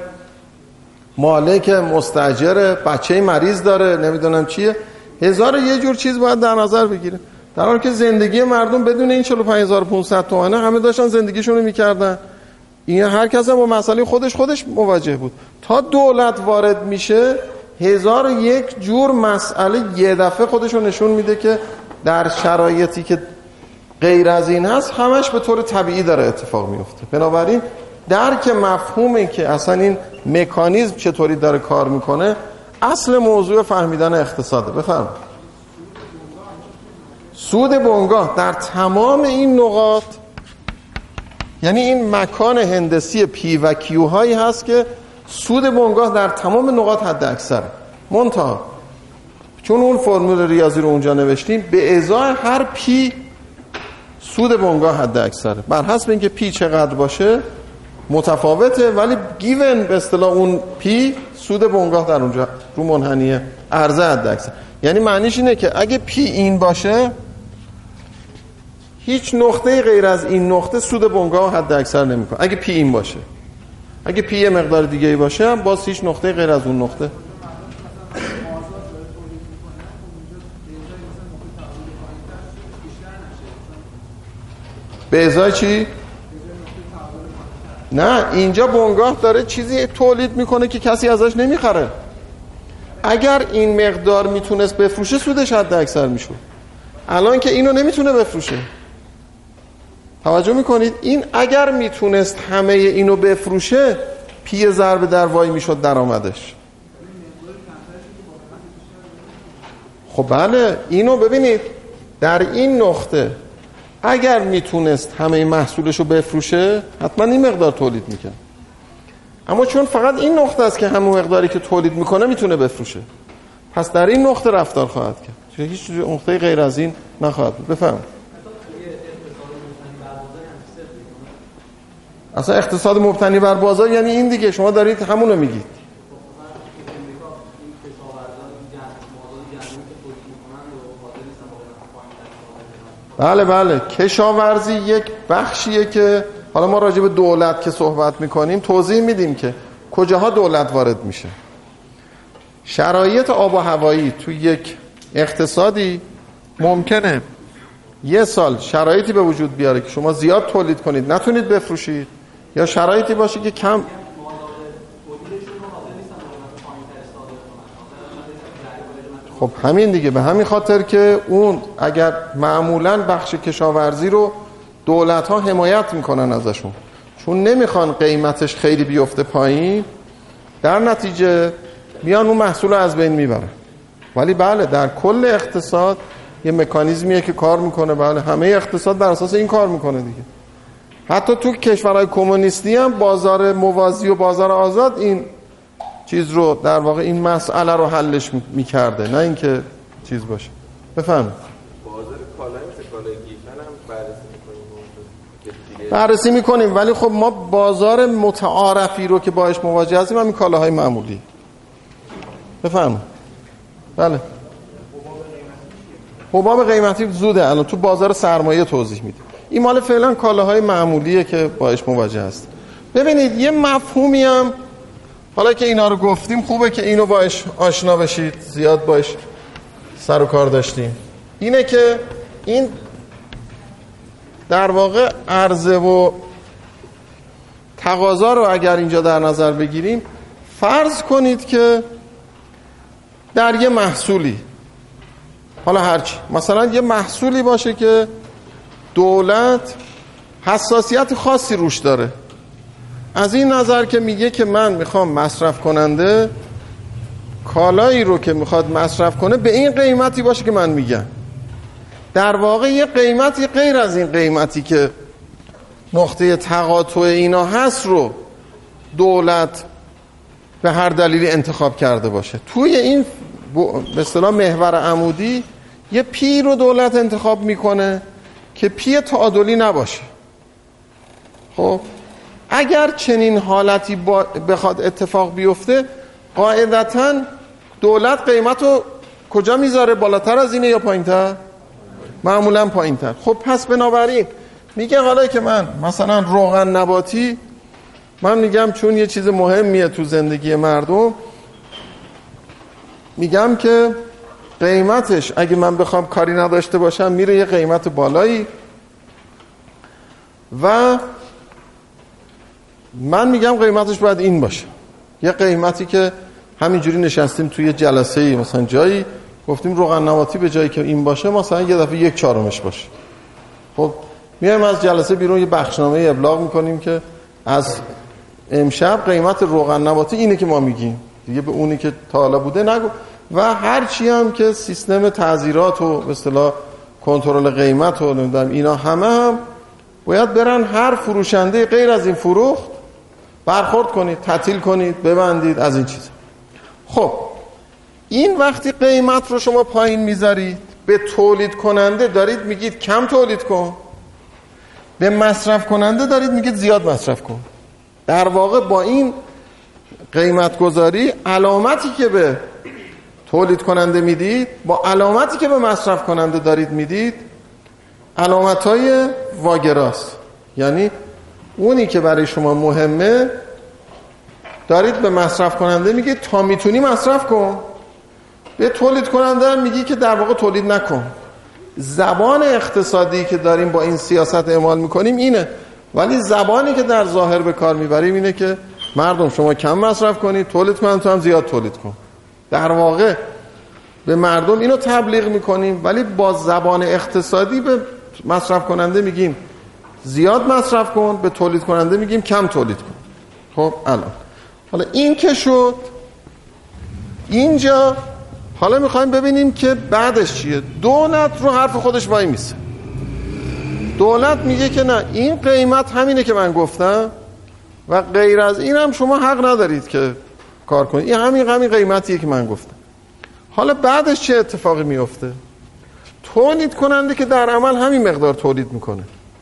مالک مستاجره، بچه مریض داره، نمیدونم چیه، هزار و یه جور چیز باید در نظر بگیره. در حالی که زندگی مردم بدون این چهل و پنج هزار و پانصد تومانه همه داشتن زندگیشونو میکردن. این هر کس با مسئله خودش خودش مواجه بود. تا دولت وارد میشه هزار و یک جور مسئله یه دفعه خودشون نشون میده که در شرایطی که غیر از این هست همش به طور طبیعی داره اتفاق میفته. بنابراین درک مفهومی که اصلا این مکانیزم چطوری داره کار میکنه اصل موضوع فهمیدن اقتصاده. بفرمایید. سود بنگاه در تمام این نقاط، یعنی این مکان هندسی پی و کیو هایی هست که سود بنگاه در تمام نقاط حد اکثره. منتها چون اون فرمول ریاضی رو اونجا نوشتیم به ازای هر پی سود بنگاه حد اکثره. بر حسب اینکه پی چقدر باشه متفاوته، ولی گیون به اصطلاح اون پی سود بنگاه در اونجا رو منحنی عرضه حد اکثر. یعنی معنیش اینه که اگه پی این باشه هیچ نقطه غیر از این نقطه سود بنگاه حد اکثر نمیکنه. اگه پی این باشه، اگه پی یه مقدار دیگه ای باشه هم باز هیچ نقطه غیر از اون نقطه. به ازای چی؟ نه، اینجا بنگاه داره چیزی تولید میکنه که کسی ازش نمیخره. اگر این مقدار میتونست بفروشه سودش حد اکثر میشه. الان که اینو نمیتونه بفروشه. توجه میکنید؟ این اگر میتونست همه اینو بفروشه پی ضرب در وای میشد درآمدش. خب بله، اینو ببینید در این نقطه اگر میتونست همه محصولشو بفروشه حتما این مقدار تولید میکنه. اما چون فقط این نقطه است که همون مقداری که تولید میکنه میتونه بفروشه، پس در این نقطه رفتار خواهد کرد. چون هیچ نقطه غیر از این نخواهد بود. بفهم. اصلا اقتصاد مبتنی بر بازار یعنی این دیگه، شما دارید همونو میگید. بله بله، کشاورزی یک بخشیه که حالا ما راجع به دولت که صحبت میکنیم توضیح میدیم که کجاها دولت وارد میشه. شرایط آب و هوایی توی یک اقتصادی ممکنه یه سال شرایطی به وجود بیاره که شما زیاد تولید کنید نتونید بفروشید، یا شرایطی باشه که کم. خب همین دیگه، به همین خاطر که اون اگر معمولاً بخش کشاورزی رو دولت ها حمایت میکنن ازشون، چون نمیخوان قیمتش خیلی بیفته پایین، در نتیجه میان اون محصول رو از بین میبرن. ولی بله در کل اقتصاد یه مکانیزمیه که کار میکنه. بله همه اقتصاد بر اساس این کار میکنه دیگه. حتی تو کشورهای کمونیستی هم بازار موازی و بازار آزاد این چیز رو در واقع این مسئله رو حلش میکرده، نه اینکه چیز باشه. بفهم. بازار کالای مثل کالای گیفن هم بررسی میکنیم بررسی میکنیم، ولی خب ما بازار متعارفی رو که باهاش مواجه هستیم همین کالاهای معمولی. بفهم. بله. حباب قیمتی زوده الان تو بازار سرمایه توضیح میده. این مال فعلا کالاهای معمولیه که باهاش مواجه هست. ببینید یه مفهومی هم حالا که اینا رو گفتیم خوبه که اینو باهاش آشنا بشید، زیاد باهاش سر و کار داشتیم. اینه که این در واقع عرضه و تقاضا رو اگر اینجا در نظر بگیریم، فرض کنید که در یه محصولی، حالا هرچی، مثلا یه محصولی باشه که دولت حساسیت خاصی روش داره، از این نظر که میگه که من میخوام مصرف کننده کالایی رو که میخواد مصرف کنه به این قیمتی باشه که من میگم. در واقع یه قیمتی غیر از این قیمتی که نقطه تقاطع اینا هست رو دولت به هر دلیلی انتخاب کرده باشه. توی این به اصطلاح محور عمودی یه پی رو دولت انتخاب میکنه که پی تعادلی نباشه. خب اگر چنین حالتی بخواد اتفاق بیفته، قاعدتاً دولت قیمت رو کجا میذاره؟ بالاتر از اینه یا پایین‌تر؟ معمولاً پایین‌تر. خب پس بنابراین میگه حالا که من مثلا روغن نباتی، من میگم چون یه چیز مهمیه تو زندگی مردم، میگم که قیمتش اگه من بخوام کاری نداشته باشم میره یه قیمت بالایی و من میگم قیمتش باید این باشه. یه قیمتی که همینجوری نشستیم توی جلسه‌ای مثلا جایی گفتیم روغن نباتی به جایی که این باشه مثلا یه دفعه یک چهارمش باشه. خب میایم از جلسه بیرون یه بخشنامه ابلاغ میکنیم که از امشب قیمت روغن نباتی اینه که ما میگیم، دیگه به اونی که تا حالا بوده نگو. و هر چی هم که سیستم تعزیرات و به اصطلاح کنترل قیمت و نمیدونم اینا همه هم باید برن هر فروشنده غیر از این فروخت برخورد کنید، تعطیل کنید، ببندید، از این چیزا. خب این وقتی قیمت رو شما پایین میذارید، به تولید کننده دارید میگید کم تولید کن، به مصرف کننده دارید میگید زیاد مصرف کن. در واقع با این قیمت گذاری علامتی که به تولید کننده میدید با علامتی که به مصرف کننده دارید میدید علامت‌های واگراست. یعنی اونی که برای شما مهمه دارید به مصرف کننده میگید تا میتونی مصرف کن، به تولید کننده میگی که در واقع تولید نکن. زبان اقتصادی که داریم با این سیاست اعمال میکنیم اینه، ولی زبانی که در ظاهر به کار میبریم اینه که مردم شما کم مصرف کنید، تولید کنن تو هم زیاد تولید کن. در واقع به مردم اینو تبلیغ میکنیم، ولی با زبان اقتصادی به مصرف کننده میگیم زیاد مصرف کن، به تولید کننده میگیم کم تولید کن. خب الان حالا این که شد اینجا، حالا میخوایم ببینیم که بعدش چیه. دولت رو حرف خودش وای میسه. دولت میگه که نه این قیمت همینه که من گفتم و غیر از این هم شما حق ندارید که کار کنید، این همین همین قیمتیه که من گفتم. حالا بعدش چه اتفاقی میفته؟ تولید کننده که در عمل همین مقدار تولید میکنه،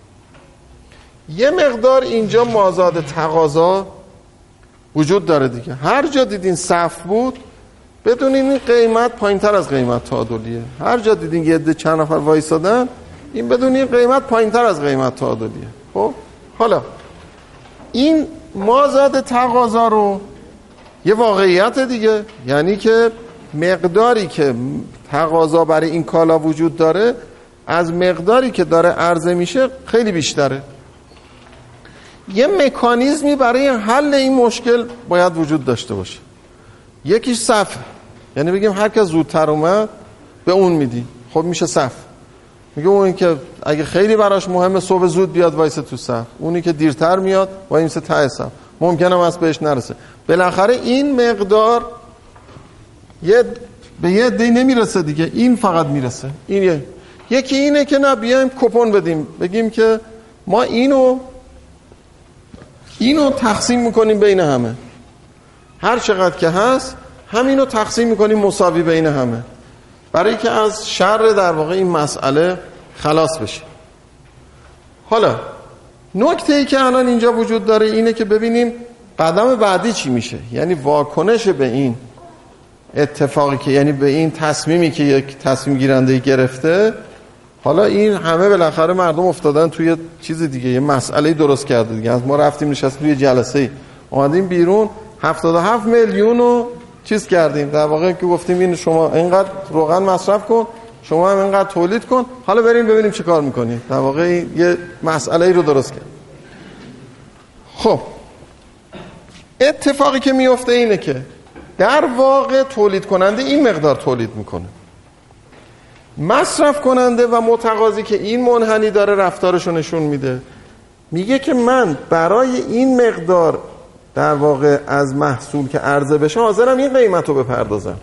یه مقدار اینجا مازاد تقاضا وجود داره دیگه. هر جا دیدین صف بود بدونین این قیمت پایین تر از قیمت تعادلیه. هر جا دیدین یه عده چند نفر وایسادن این بدونین قیمت پایین تر از قیمت تعادلیه. خب حالا این مازاد تقاضا رو یه واقعیت دیگه، یعنی که مقداری که تقاضا برای این کالا وجود داره از مقداری که داره عرضه میشه خیلی بیشتره. یه مکانیزمی برای حل این مشکل باید وجود داشته باشه. یکیش صف، یعنی بگیم هر کس زودتر اومد به اون میدی، خب میشه صف. میگه اون که اگه خیلی براش مهمه صبح زود بیاد وایسه تو صف، اونی که دیرتر میاد وایسه ته صف، ممکنه واسه بهش نرسه. بالاخره این مقدار یه به یه دی نمیرسه دیگه، این فقط میرسه. این یه. یکی اینه که نه بیایم کوپن بدیم، بگیم که ما اینو اینو تقسیم میکنیم بین همه، هر چقدر که هست همینو تقسیم میکنیم مساوی بین همه، برای که از شر در واقع این مسئله خلاص بشه. حالا نکته ای که الان اینجا وجود داره اینه که ببینیم قدم بعدی چی میشه، یعنی واکنش به این اتفاقی که، یعنی به این تصمیمی که یک تصمیم گیرنده گرفته. حالا این همه بالاخره مردم افتادن توی چیز دیگه، یه مسئله درست کرده دیگه. از ما رفتیم نشستیم توی جلسه، اومدیم بیرون هفتاد و هفت میلیون رو چیز کردیم، در واقع که گفتیم این شما اینقدر روغن مصرف کن، شما هم اینقدر تولید کن، حالا بریم ببینیم چه کار میکنیم. در واقع یه مسئله ای رو درست کرد. خب اتفاقی که میفته اینه که در واقع تولید کننده این مقدار تولید میکنه، مصرف کننده و متقاضی که این منحنی داره رفتارشو نشون میده، میگه که من برای این مقدار در واقع از محصول که عرضه بشه حاضرم این قیمت رو بپردازم.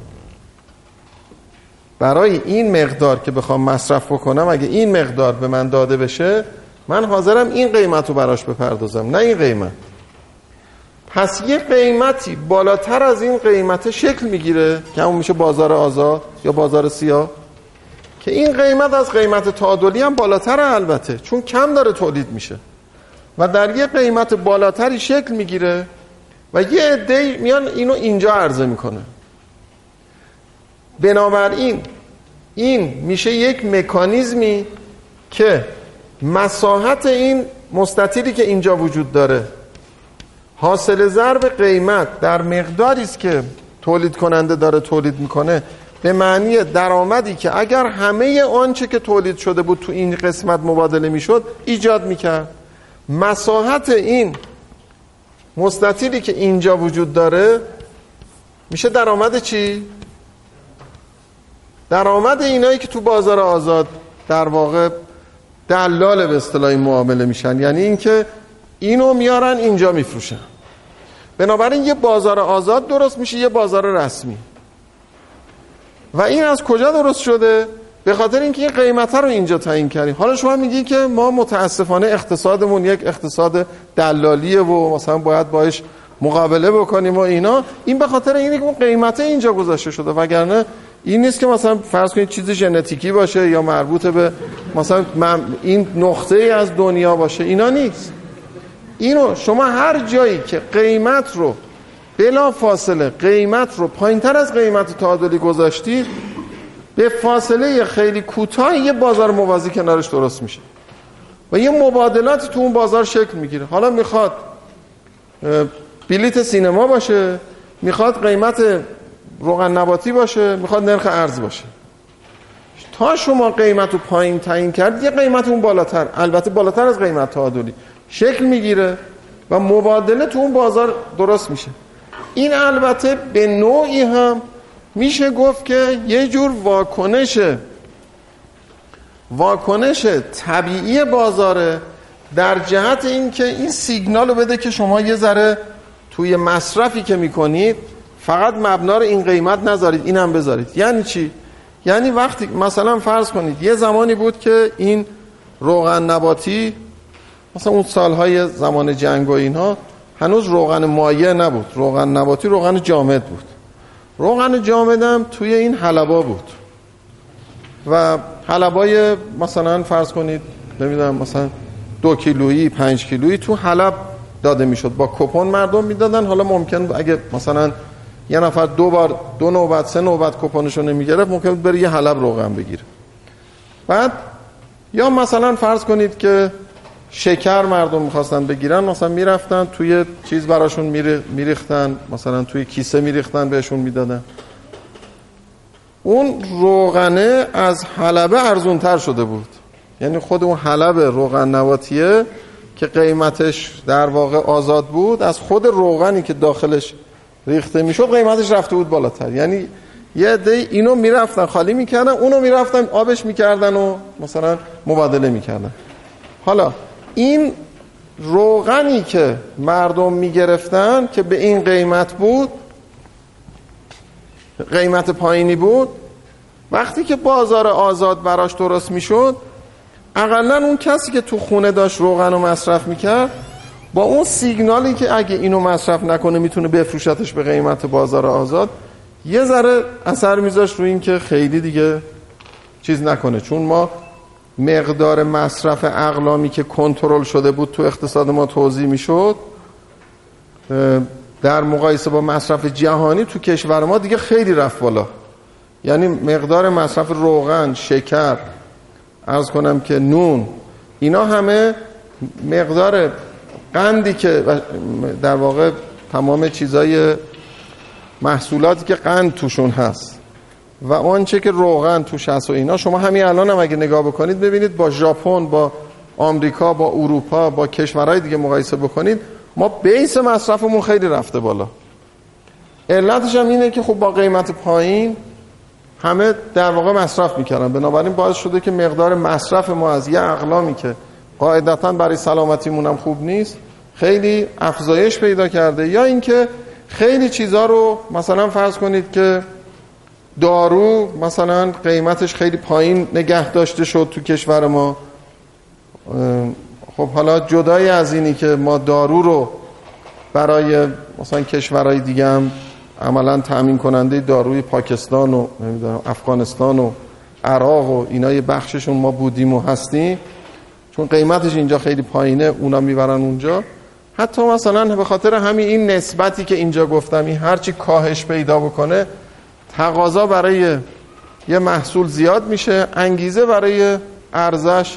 برای این مقدار که بخوام مصرف بکنم، اگه این مقدار به من داده بشه، من حاضرم این قیمت رو براش بپردازم، نه این قیمت. پس یه قیمتی بالاتر از این قیمت شکل میگیره که همون میشه بازار آزاد یا بازار سیاه، که این قیمت از قیمت تعادلی هم بالاتره البته، چون کم داره تولید میشه و در یه قیمت بالاتری شکل میگیره و یه عده‌ای میان اینو اینجا عرضه میکنه. بنابراین این میشه یک مکانیزمی که مساحت این مستطیلی که اینجا وجود داره، حاصل ضرب قیمت در مقداری است که تولید کننده داره تولید میکنه، به معنی درآمدی که اگر همه آنچه که تولید شده بود تو این قسمت مبادله میشد ایجاد میکرد. مساحت این مستطیلی که اینجا وجود داره میشه درآمد چی؟ درآمد اینایی که تو بازار آزاد در واقع دلال به اصطلاح معامله میشن، یعنی اینکه اینو میارن اینجا میفروشن. بنابراین یه بازار آزاد درست میشه، یه بازار رسمی. و این از کجا درست شده؟ به خاطر اینکه این قیمت رو اینجا تعیین کردیم. حالا شما میگی که ما متاسفانه اقتصادمون یک اقتصاد دلالیه و مثلا باید باش مقابله بکنیم و اینا. این به خاطر اینه که اون قیمت اینجا گذاشته شده، وگرنه این نیست که مثلا فرض کنید چیز ژنتیکی باشه یا مربوط به مثلا این نقطه ای از دنیا باشه، اینا نیست. اینو شما هر جایی که قیمت رو بلا فاصله قیمت رو پایینتر از قیمت تعادلی گذاشتید، به فاصله خیلی کوتاه یه بازار موازی کنارش درست میشه و یه مبادلاتی تو اون بازار شکل میگیره. حالا میخواد بلیت سینما باشه، میخواد قیمت روغن نباتی باشه، میخواد نرخ ارز باشه. تا شما قیمت رو پایین تعیین کرد، یه قیمت اون بالاتر، البته بالاتر از قیمت تعادلی شکل میگیره و مبادله تو اون بازار درست میشه. این البته به نوعی هم میشه گفت که یه جور واکنش واکنش طبیعی بازاره، در جهت این که این سیگنال رو بده که شما یه ذره توی مصرفی که میکنید فقط مبنا رو این قیمت نذارید، این هم بذارید. یعنی چی؟ یعنی وقتی مثلا فرض کنید یه زمانی بود که این روغن نباتی، مثلا اون سالهای زمان جنگ و اینها، هنوز روغن مایع نبود، روغن نباتی روغن جامد بود. روغن جامد هم توی این حلبا بود و حلبای مثلا فرض کنید نمیدونم مثلا دو کیلویی پنج کیلویی تو حلب داده میشد، با کپون مردم میدادن. حالا ممکن اگه مثلا یه نفر دو بار دو نوبت سه نوبت کپونشو نمیگرفت، ممکن بود بره یه حلب روغن بگیره. بعد یا مثلا فرض کنید که شکر مردم میخواستن بگیرن، مثلا میرفتن توی چیز براشون میریختن، مثلا توی کیسه میریختن بهشون میدادن. اون روغنه از حلبه ارزونتر شده بود، یعنی خود اون حلب روغن نباتیه که قیمتش در واقع آزاد بود، از خود روغنی که داخلش ریخته میشد قیمتش رفته بود بالاتر. یعنی یه عده اینو میرفتن خالی میکردن، اونو میرفتن آبش میکردن و مثلا مبادله میکردن. حالا این روغنی که مردم میگرفتن که به این قیمت بود، قیمت پایینی بود، وقتی که بازار آزاد براش درست میشد، اقلا اون کسی که تو خونه داشت روغن رو مصرف میکرد، با اون سیگنالی که اگه اینو مصرف نکنه میتونه بفروشتش به قیمت بازار آزاد، یه ذره اثر میذاشت رو این که خیلی دیگه چیز نکنه. چون ما مقدار مصرف اقلامی که کنترل شده بود تو اقتصاد ما توزیع میشد در مقایسه با مصرف جهانی تو کشور ما دیگه خیلی رفت بالا. یعنی مقدار مصرف روغن، شکر، عرض کنم که نون، اینا همه مقدار قندی که در واقع تمام چیزای محصولاتی که قند توشون هست و آنچه که روغن توش هست و اینا، شما همین الان هم اگه نگاه بکنید ببینید با ژاپن، با آمریکا، با اروپا، با کشورهای دیگه مقایسه بکنید، ما بیس مصرفمون خیلی رفته بالا. علتش هم اینه که خب با قیمت پایین همه در واقع مصرف میکردن، بنابراین باعث شده که مقدار مصرف ما از یه اقلامی که قاعدتاً برای سلامتیمون هم خوب نیست خیلی افزایش پیدا کرده. یا اینکه خیلی چیزا رو مثلا فرض کنید که دارو مثلا قیمتش خیلی پایین نگه داشته شد تو کشور ما. خب حالا جدای از اینی که ما دارو رو برای مثلا کشورهای دیگه هم عملا تأمین کننده داروی پاکستان و نمیدونم افغانستان و عراق و اینا یه بخششون ما بودیم و هستیم، چون قیمتش اینجا خیلی پایینه اونا میبرن اونجا. حتی مثلا به خاطر همین این نسبتی که اینجا گفتم، این هرچی کاهش پیدا بکنه تقاضا برای یه محصول زیاد میشه، انگیزه برای ارزش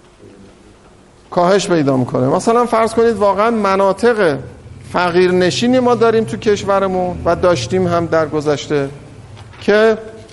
کاهش پیدا میکنه. مثلا فرض کنید واقعا مناطق فقیر نشینی ما داریم تو کشورمون و داشتیم هم در گذشته که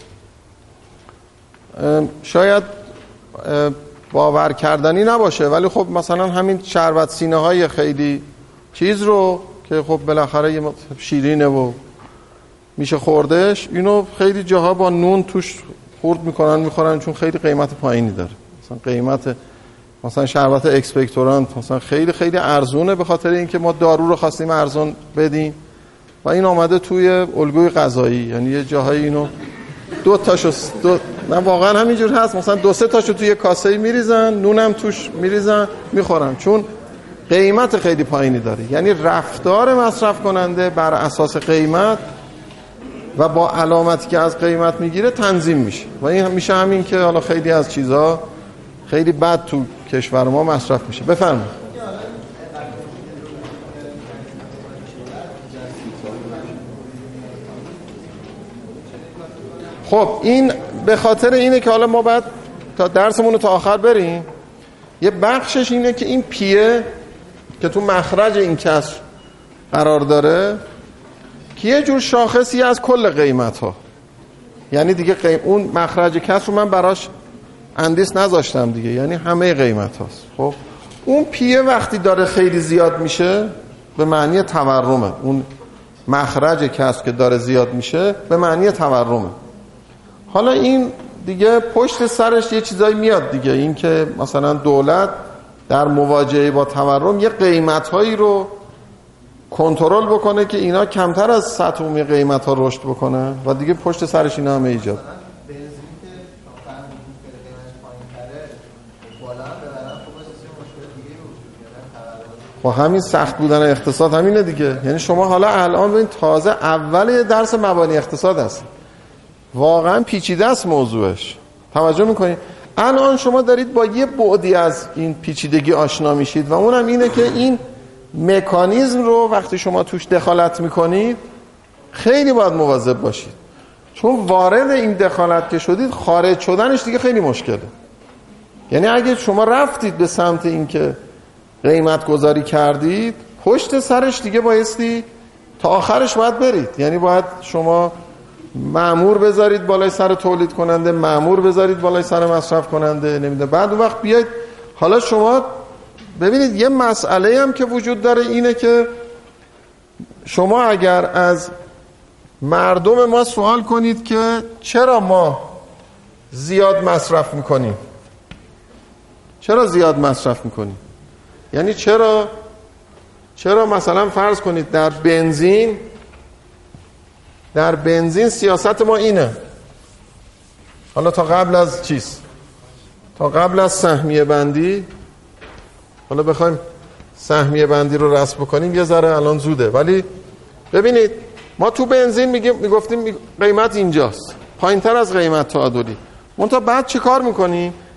شاید باور کردنی نباشه، ولی خب مثلا همین شربت سینه های خیلی چیز رو که خب بالاخره یه شیرینه و میشه خوردش، اینو خیلی جاها با نون توش خورد میکنن میخورن چون خیلی قیمت پایینی داره. مثلا قیمت مثلا شربت اکسپکتورانت مثلا خیلی خیلی ارزونه به خاطر اینکه ما دارو رو خواستیم ارزون بدیم و این آمده توی الگوی غذایی. یعنی یه جاهایی اینو دو تاشو دو نه واقعا همینجور هست، مثلا دو سه تاشو توی کاسه میریزن، نونم توش میریزن میخورن چون قیمت خیلی پایینی داره. یعنی رفتار مصرف کننده بر اساس قیمت و با علامتی که از قیمت میگیره تنظیم میشه و این میشه همین که حالا خیلی از چیزها خیلی بد تو کشور ما مصرف میشه. بفرمایید. خب این به خاطر اینه که حالا ما باید تا درسمون رو تا آخر بریم. یه بخشش اینه که این پیه که تو مخرج این کسر قرار داره که یه جور شاخصی از کل قیمت ها، یعنی دیگه قیم... اون مخرج کسر رو من براش اندیس نذاشتم دیگه، یعنی همه قیمت هاست. خب اون پیه وقتی داره خیلی زیاد میشه به معنی تورمه، اون مخرج کسر که داره زیاد میشه به معنی تورمه. حالا این دیگه پشت سرش یه چیزایی میاد دیگه، این که مثلا دولت در مواجهه با تورم یه قیمت‌هایی رو کنترل بکنه که اینا کمتر از سطح عمومی قیمت‌ها رشد بکنه و دیگه پشت سرش اینا همه ایجاد. و همین سخت بودن اقتصاد همینه دیگه. یعنی شما حالا الان ببین تازه اول درس مبانی اقتصاد هست، واقعا پیچیده است موضوعش، توجه میکنید؟ الان شما دارید با یه بعدی از این پیچیدگی آشنا میشید و اونم اینه که این مکانیزم رو وقتی شما توش دخالت میکنید خیلی باید مواظب باشید، چون وارد این دخالت که شدید خارج شدنش دیگه خیلی مشکله. یعنی اگه شما رفتید به سمت این که قیمت گذاری کردید، پشت سرش دیگه بایستی تا آخرش باید برید. یعنی باید شما مأمور بذارید بالای سر تولید کننده، مأمور بذارید بالای سر مصرف کننده، نمیده بعد اون وقت بیاید. حالا شما ببینید یه مسئله هم که وجود داره اینه که شما اگر از مردم ما سوال کنید که چرا ما زیاد مصرف میکنیم، چرا زیاد مصرف میکنیم، یعنی چرا چرا مثلا فرض کنید در بنزین در بنزین سیاست ما اینه، حالا تا قبل از چیز تا قبل از سهمیه بندی، حالا بخوایم سهمیه بندی رو رسم بکنیم یه ذره الان زوده، ولی ببینید ما تو بنزین میگیم میگفتیم قیمت اینجاست پایین تر از قیمت تعادلی، منتها بعد چه کار میکنیم؟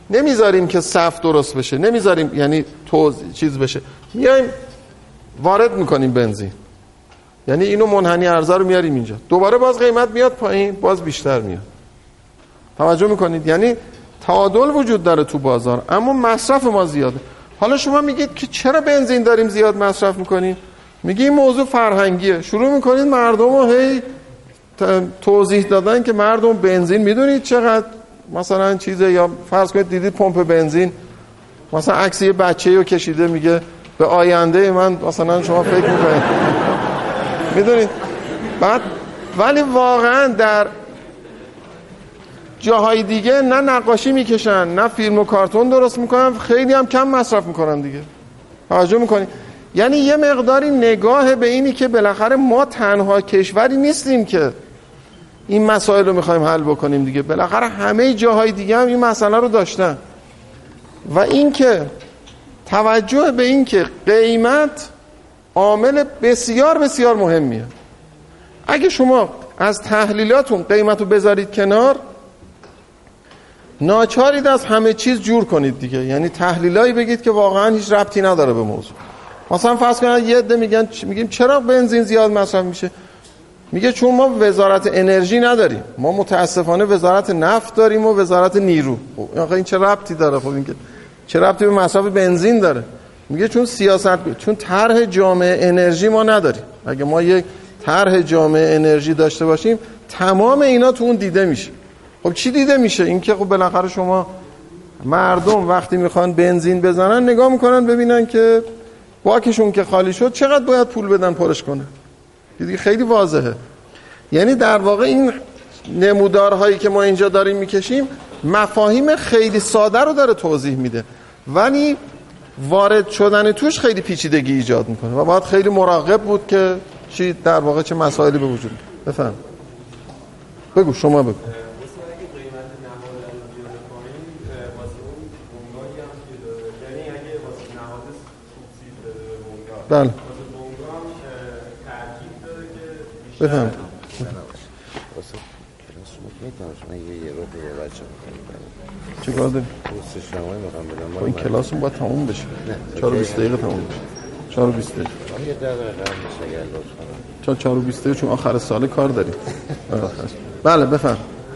نمیذاریم که صف درست بشه، نمیذاریم یعنی توز چیز بشه، میایم وارد میکنیم بنزین، یعنی اینو منحنی عرضه رو میاریم اینجا، دوباره باز قیمت میاد پایین، باز بیشتر میاد. توجه میکنید؟ یعنی تعادل وجود داره تو بازار، اما مصرف ما زیاده. حالا شما میگید که چرا بنزین داریم زیاد مصرف میکنیم؟ میگی این موضوع فرهنگیه. شروع میکنید مردم رو هی توضیح دادن که مردم بنزین میدونید چقدر مثلا چیزه، یا فرض کنید دیدید پمپ بنزین مثلا عکس یه بچه‌ای رو کشیده میگه به آینده من، مثلا شما فکر میکنید میدونید. بعد ولی واقعا در جاهای دیگه نه نقاشی میکشن نه فیلم و کارتون درست میکنن، خیلی هم کم مصرف میکنن دیگه. توجه میکنید؟ یعنی یه مقداری نگاه به اینی که بالاخره ما تنها کشوری نیستیم که این مسائل رو میخوایم حل بکنیم دیگه، بالاخره همه جاهای دیگه هم این مسئله رو داشتن. و این که توجه به این که قیمت عامل بسیار بسیار مهمیه. اگه شما از تحلیلاتون قیمت رو بذارید کنار، ناچارید از همه چیز جور کنید دیگه، یعنی تحلیلایی بگید که واقعا هیچ ربطی نداره به موضوع. مثلا فرض کنید یه عده میگن میگیم چرا بنزین زیاد مصرف میشه؟ میگه چون ما وزارت انرژی نداریم، ما متاسفانه وزارت نفت داریم و وزارت نیرو. آخه این چه ربطی داره؟ خب این که چه ربطی به مصرف بنزین داره؟ میگه چون سیاست، چون طرح جامعه انرژی ما نداریم. اگه ما یک طرح جامعه انرژی داشته باشیم تمام اینا تو اون دیده میشه. خب چی دیده میشه؟ این که خب بالاخره شما مردم وقتی میخوان بنزین بزنن نگاه میکنن ببینن که باکشون که خالی شد چقدر باید پول بدن پرش کنه. دیگه خیلی واضحه. یعنی در واقع این نمودارهایی که ما اینجا داریم میکشیم مفاهیم خیلی ساده رو داره توضیح میده، ولی وارد شدن توش خیلی پیچیدگی ایجاد میکنه و باید خیلی مراقب بود که چی در واقع چه مسائلی به وجود. بفهم. بگو شما بگو. بله. بفهم. چه کار داریم؟ این کلاسون باید تموم بشه. چهار و بیست دقیقه تموم بشه. چهار و بیست دقیقه. چهار چهار و بیست دقیقه چون آخر سال کار داریم. بله بفهم.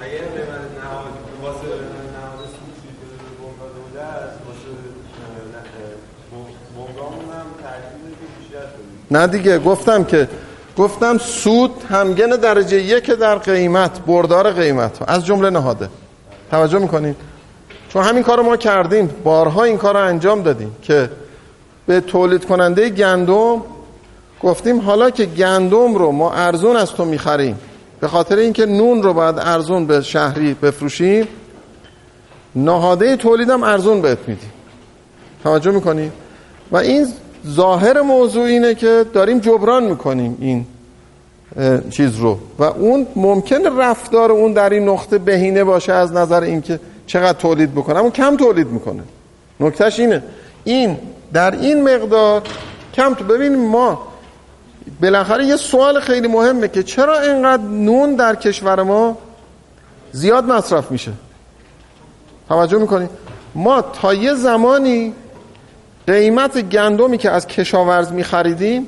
نه دیگه گفتم که گفتم سود همگن درجه یک در قیمت، بردار قیمت از جمله نهاده. توجه میکنین؟ چون همین کار رو ما کردیم، بارها این کار رو انجام دادیم که به تولید کننده گندم گفتیم حالا که گندم رو ما ارزون از تو میخریم به خاطر اینکه نون رو باید ارزون به شهری بفروشیم، نهاده تولیدم ارزون بهت میدیم. توجه میکنین؟ و این ظاهر موضوع اینه که داریم جبران میکنیم این چیز رو و اون ممکن رفتار اون در این نقطه بهینه باشه از نظر اینکه چقدر تولید بکنه، اما کم تولید میکنه. نکتهش اینه این در این مقدار کم تو. ببینیم ما بالاخره یه سوال خیلی مهمه که چرا اینقدر نون در کشور ما زیاد مصرف میشه. توجه میکنیم؟ ما تا یه زمانی قیمت گندمی که از کشاورز می‌خریدیم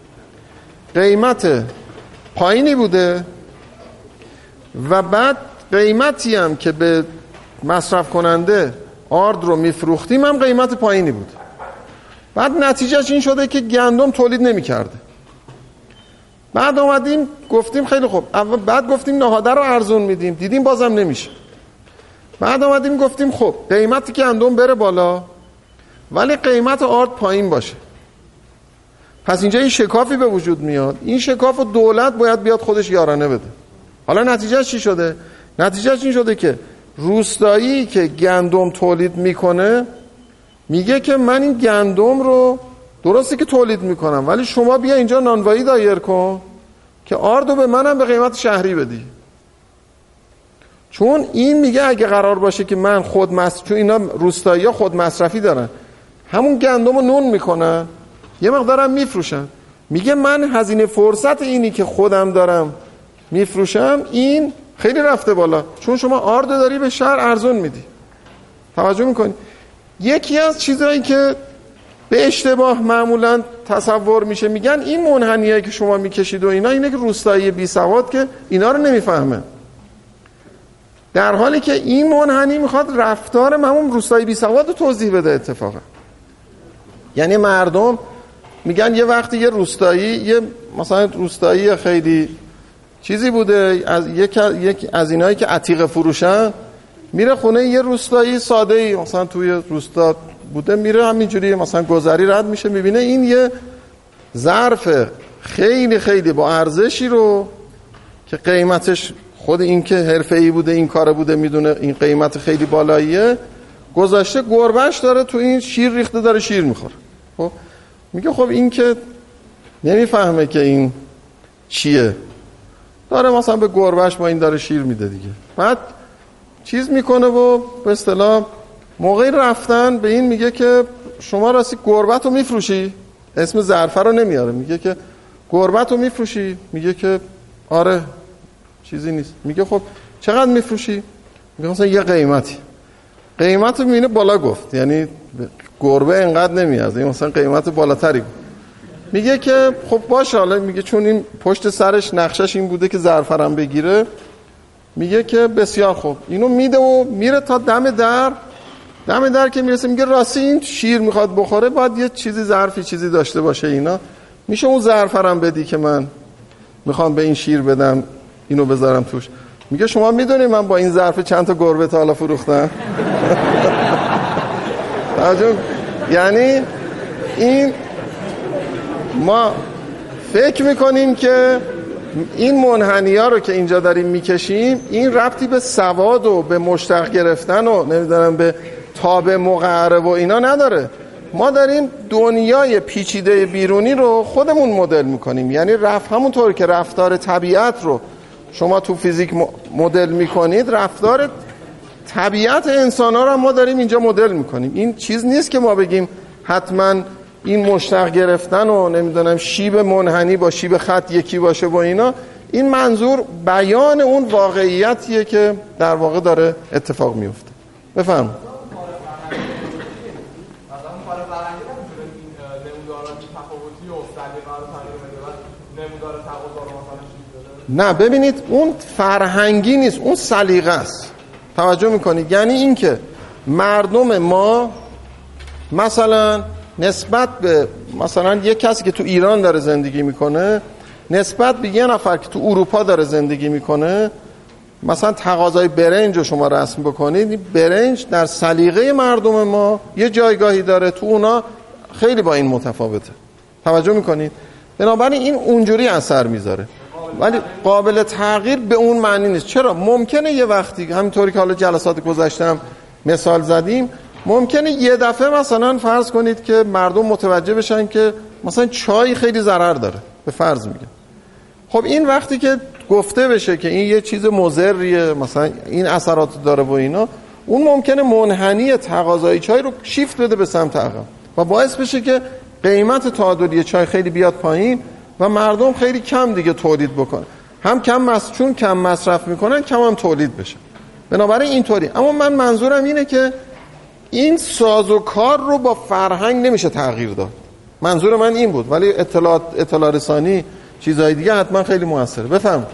قیمت پایینی بوده و بعد قیمتی هم که به مصرف کننده آرد رو می‌فروختیم هم قیمت پایینی بود. بعد نتیجهش این شده که گندم تولید نمی‌کرده. بعد اومدیم گفتیم خیلی خوب، بعد گفتیم نهاده رو ارزون میدیم، دیدیم بازم نمیشه. بعد اومدیم گفتیم خب قیمت گندم بره بالا ولی قیمت آرد پایین باشه. پس اینجا این شکافی به وجود میاد. این شکاف رو دولت باید بیاد خودش یارانه بده. حالا نتیجهش چی شده؟ نتیجهش این شده که روستایی که گندم تولید میکنه میگه که من این گندم رو درسته که تولید میکنم ولی شما بیا اینجا نانوایی دایر کن که آردو به منم به قیمت شهری بدی. چون این میگه اگه قرار باشه که من خود مصرف، چون اینا روستایی ها خود مصرفی دارن، همون گندم رو نون میکنن یه مقدارم میفروشن، میگه من هزینه فرصت اینی که خودم دارم میفروشم این خیلی رفته بالا چون شما آرد داری به شهر ارزون میدی. توجه میکنید؟ یکی از چیزهایی که به اشتباه معمولا تصور میشه، میگن این منحنیایی که شما میکشید و اینا، اینه که روستایی بی سواد که اینا رو نمیفهمه، در حالی که این منحنی میخواد رفتار همون روستایی بی سواد رو توضیح بده. اتفاقا یعنی مردم میگن یه وقتی یه روستایی، یه مثلا روستایی خیلی چیزی بوده، از یک یک از اینایی که عتیق فروشن، میره خونه یه روستایی ساده ای مثلا توی روستا بوده، میره همینجوری مثلا گذری رد میشه، میبینه این یه ظرف خیلی خیلی با ارزشی رو که قیمتش خود این که حرفه‌ای بوده این کار بوده میدونه این قیمت خیلی بالاییه، گذاشته گربهش داره تو این شیر ریخته داره شیر میخوره. خب میگه خب این که نمیفهمه که این چیه، داره مثلا به گربهش با این داره شیر میده دیگه. بعد چیز میکنه و به اصطلاح موقعی رفتن به این میگه که شما راستی گربه‌تو میفروشی؟ اسم ظرفه رو نمیاره، میگه که گربه‌تو میفروشی؟ میگه که آره چیزی نیست. میگه خب چقدر میفروشی؟ میگه مثلا یه قیمتی. قیمت رو میبینه بالا گفت، یعنی گربه اینقدر نمیارزه، مثلا قیمت بالاتری گفت. میگه که خب باشه، حالا میگه چون این پشت سرش نقشش این بوده که ظرفرم بگیره، میگه که بسیار خوب. اینو میده و میره تا دم در. دم در که میرسه میگه راستی این شیر میخواد بخوره، باید یه چیزی ظرفی چیزی داشته باشه، اینا میشه اون ظرفرم بدی که من میخوام به این شیر بدم اینو بذارم توش. میگه شما میدونی من با این ظرف چند تا گربه تا حالا فروختم؟ یعنی این ما فکر میکنیم که این منحنی‌ها رو که اینجا داریم میکشیم این ربطی به سواد و به مشتق گرفتن و نمیدونم به تابع مقعره و اینا نداره. ما داریم دنیای پیچیده بیرونی رو خودمون مدل میکنیم. یعنی رفت همونطور که رفتار طبیعت رو شما تو فیزیک مدل میکنید، رفتار طبیعت انسان‌ها رو ما داریم اینجا مدل میکنیم. این چیز نیست که ما بگیم حتما این مشتق گرفتن و نمیدونم شیب منحنی با شیب خط یکی باشه با اینا. این منظور بیان اون واقعیتیه که در واقع داره اتفاق میفته. بفهم. نه ببینید اون فرهنگی نیست، اون سلیقه است. توجه میکنید؟ یعنی این که مردم ما مثلا نسبت به مثلا یک کسی که تو ایران داره زندگی میکنه نسبت به یه نفر که تو اروپا داره زندگی میکنه، مثلا تقاضای برنج رو شما رسم بکنید، برنج در سلیقه مردم ما یه جایگاهی داره، تو اونا خیلی با این متفاوته. توجه میکنید؟ بنابراین این اونجوری اثر میذاره، ولی قابل تغییر به اون معنی نیست. چرا؟ ممکنه یه وقتی همینطوری که حالا جلسات گذشتم مثال زدیم، ممکنه یه دفعه مثلا فرض کنید که مردم متوجه بشن که مثلا چای خیلی ضرر داره، به فرض میگم. خب این وقتی که گفته بشه که این یه چیز مضریه، مثلا این اثرات داره و اینا، اون ممکنه منحنی تقاضای چای رو شیفت بده به سمت عقب و باعث بشه که قیمت تعادلی چای خیلی بیاد پایین و مردم خیلی کم دیگه تولید بکنن. هم کم مصرف، چون کم مصرف میکنن کم هم تولید بشه. بنابراین اینطوری. اما من منظورم اینه که این سازوکار رو با فرهنگ نمیشه تغییر داد. منظور من این بود، ولی اطلاعات اطلاع رسانی چیزهای دیگه حتما خیلی موثره. بفهم.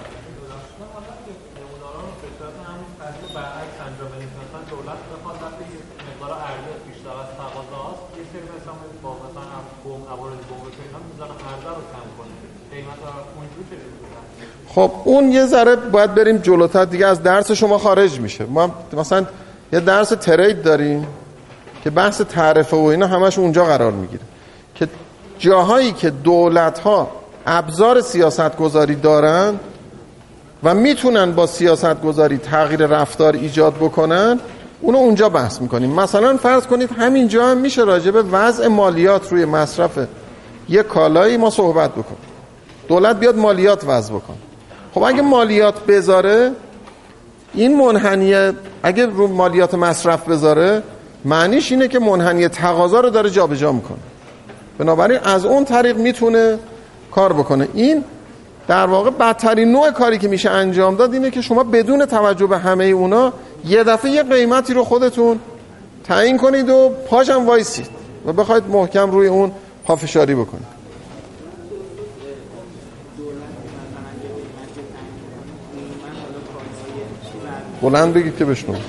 خب اون یه ذره باید بریم جلوتر دیگه، از درس شما خارج میشه. ما مثلا یه درس ترید داریم که بحث تعرفه و اینا همش اونجا قرار میگیره که جاهایی که دولت‌ها ابزار سیاست‌گذاری دارن و میتونن با سیاست‌گذاری تغییر رفتار ایجاد بکنن، اونو اونجا بحث میکنیم. مثلا فرض کنید همینجا هم میشه راجع به وضع مالیات روی مصرف یک کالایی ما صحبت بکنیم. دولت بیاد مالیات وضع بکنه. خب اگه مالیات بذاره، این منحنی اگه رو مالیات مصرف بذاره، معنیش اینه که منحنی تقاضا رو داره جابجا میکنه. بنابراین از اون طریق میتونه کار بکنه. این در واقع بدترین نوع کاری که میشه انجام داد اینه که شما بدون توجه به همه اونا یه دفعه یه قیمتی رو خودتون تعیین کنید و پاشم وایسید و بخواید محکم روی اون پافشاری بکنید. بلند بگید که بشنوم.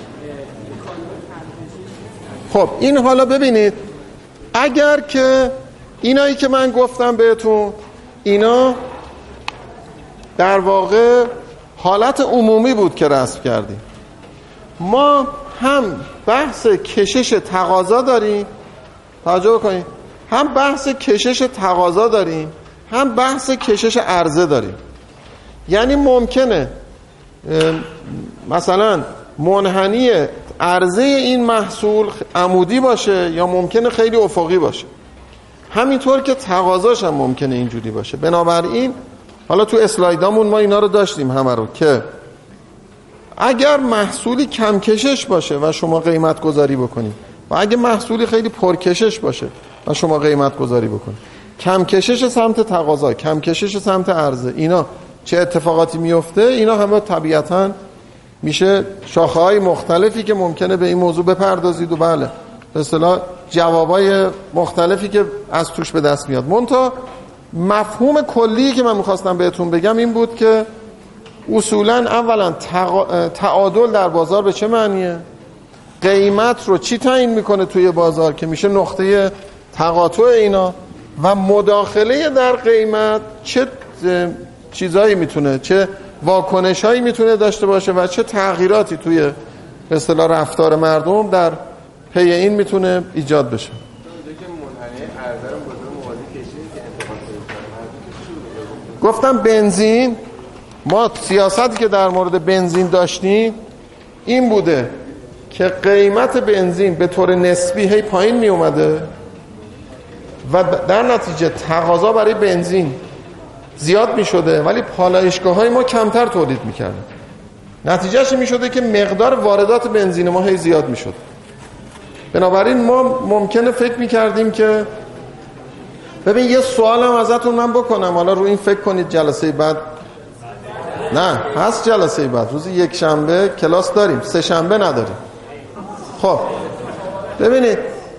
خب این حالا ببینید، اگر که اینایی که من گفتم بهتون اینا در واقع حالت عمومی بود که رسم کردیم، ما هم بحث کشش تقاضا داریم، توجه بکنید، هم بحث کشش تقاضا داریم، هم بحث کشش عرضه داریم. یعنی ممکنه مثلا منحنی عرضه این محصول عمودی باشه یا ممکنه خیلی افقی باشه، همینطور که تقاضاش هم ممکنه اینجوری باشه. بنابراین حالا تو اسلایدامون ما اینا رو داشتیم همه رو که اگر محصولی کم کشش باشه و شما قیمت گذاری بکنید و اگه محصولی خیلی پرکشش باشه و شما قیمت گذاری بکنید، کم کشش سمت تقاضا، کم کشش سمت عرضه، اینا چه اتفاقاتی میفته؟ اینا همه طبیعتاً میشه شاخه‌های مختلفی که ممکنه به این موضوع بپردازید و بله به اصطلاح جوابای مختلفی که از توش به دست میاد. منتها مفهوم کلی که من میخواستم بهتون بگم این بود که اصولاً اولا تق... تعادل در بازار به چه معنیه؟ قیمت رو چی تعیین میکنه توی بازار که میشه نقطه تقاطع اینا، و مداخله در قیمت چه چیزایی میتونه، چه واکنشایی میتونه داشته باشه و چه تغییراتی توی به اصطلاح رفتار مردم در پی این میتونه ایجاد بشه. گفتم بنزین، ما سیاستی که در مورد بنزین داشتیم این بوده که قیمت بنزین به طور نسبی هی پایین می اومده و در نتیجه تقاضا برای بنزین زیاد می شده ولی پالایشگاه های ما کمتر تولید می کردن. نتیجهش می شده که مقدار واردات بنزین ما هی زیاد می شد. بنابراین ما ممکنه فکر می کردیم که ببین یه سوالم ازتون من بکنم، حالا رو این فکر کنید جلسه بعد. نه هست جلسه بعد، روز یک شنبه کلاس داریم، سه شنبه نداریم. خب ببینید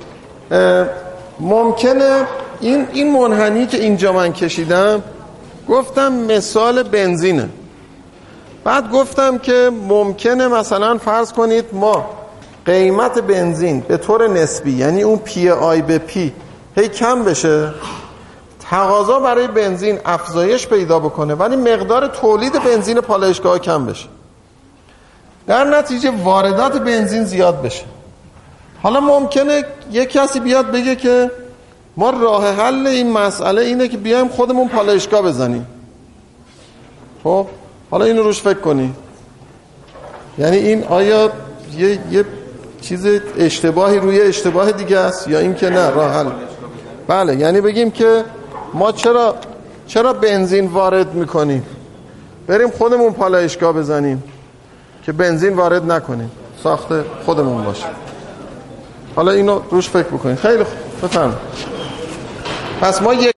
ممکنه این این منحنی که اینجا من کشیدم گفتم مثال بنزینه، بعد گفتم که ممکنه مثلا فرض کنید ما قیمت بنزین به طور نسبی، یعنی اون پی آی به پی هی کم بشه، تقاضا برای بنزین افزایش پیدا بکنه ولی مقدار تولید بنزین پالایشگاه کم بشه، در نتیجه واردات بنزین زیاد بشه. حالا ممکنه یک کسی بیاد بگه که ما راه حل این مسئله اینه که بیایم خودمون پالایشگاه بزنیم. خب حالا اینو روش فکر کنی، یعنی این آیا یه, یه چیز اشتباهی روی اشتباه دیگه است یا این که نه راه حل؟ بله، یعنی بگیم که ما چرا چرا بنزین وارد میکنیم، بریم خودمون پالایشگاه بزنیم که بنزین وارد نکنیم، ساخته خودمون باشه. حالا اینو روش فکر بکنیم. خیلی خوب، بفرمایید. پس ما یک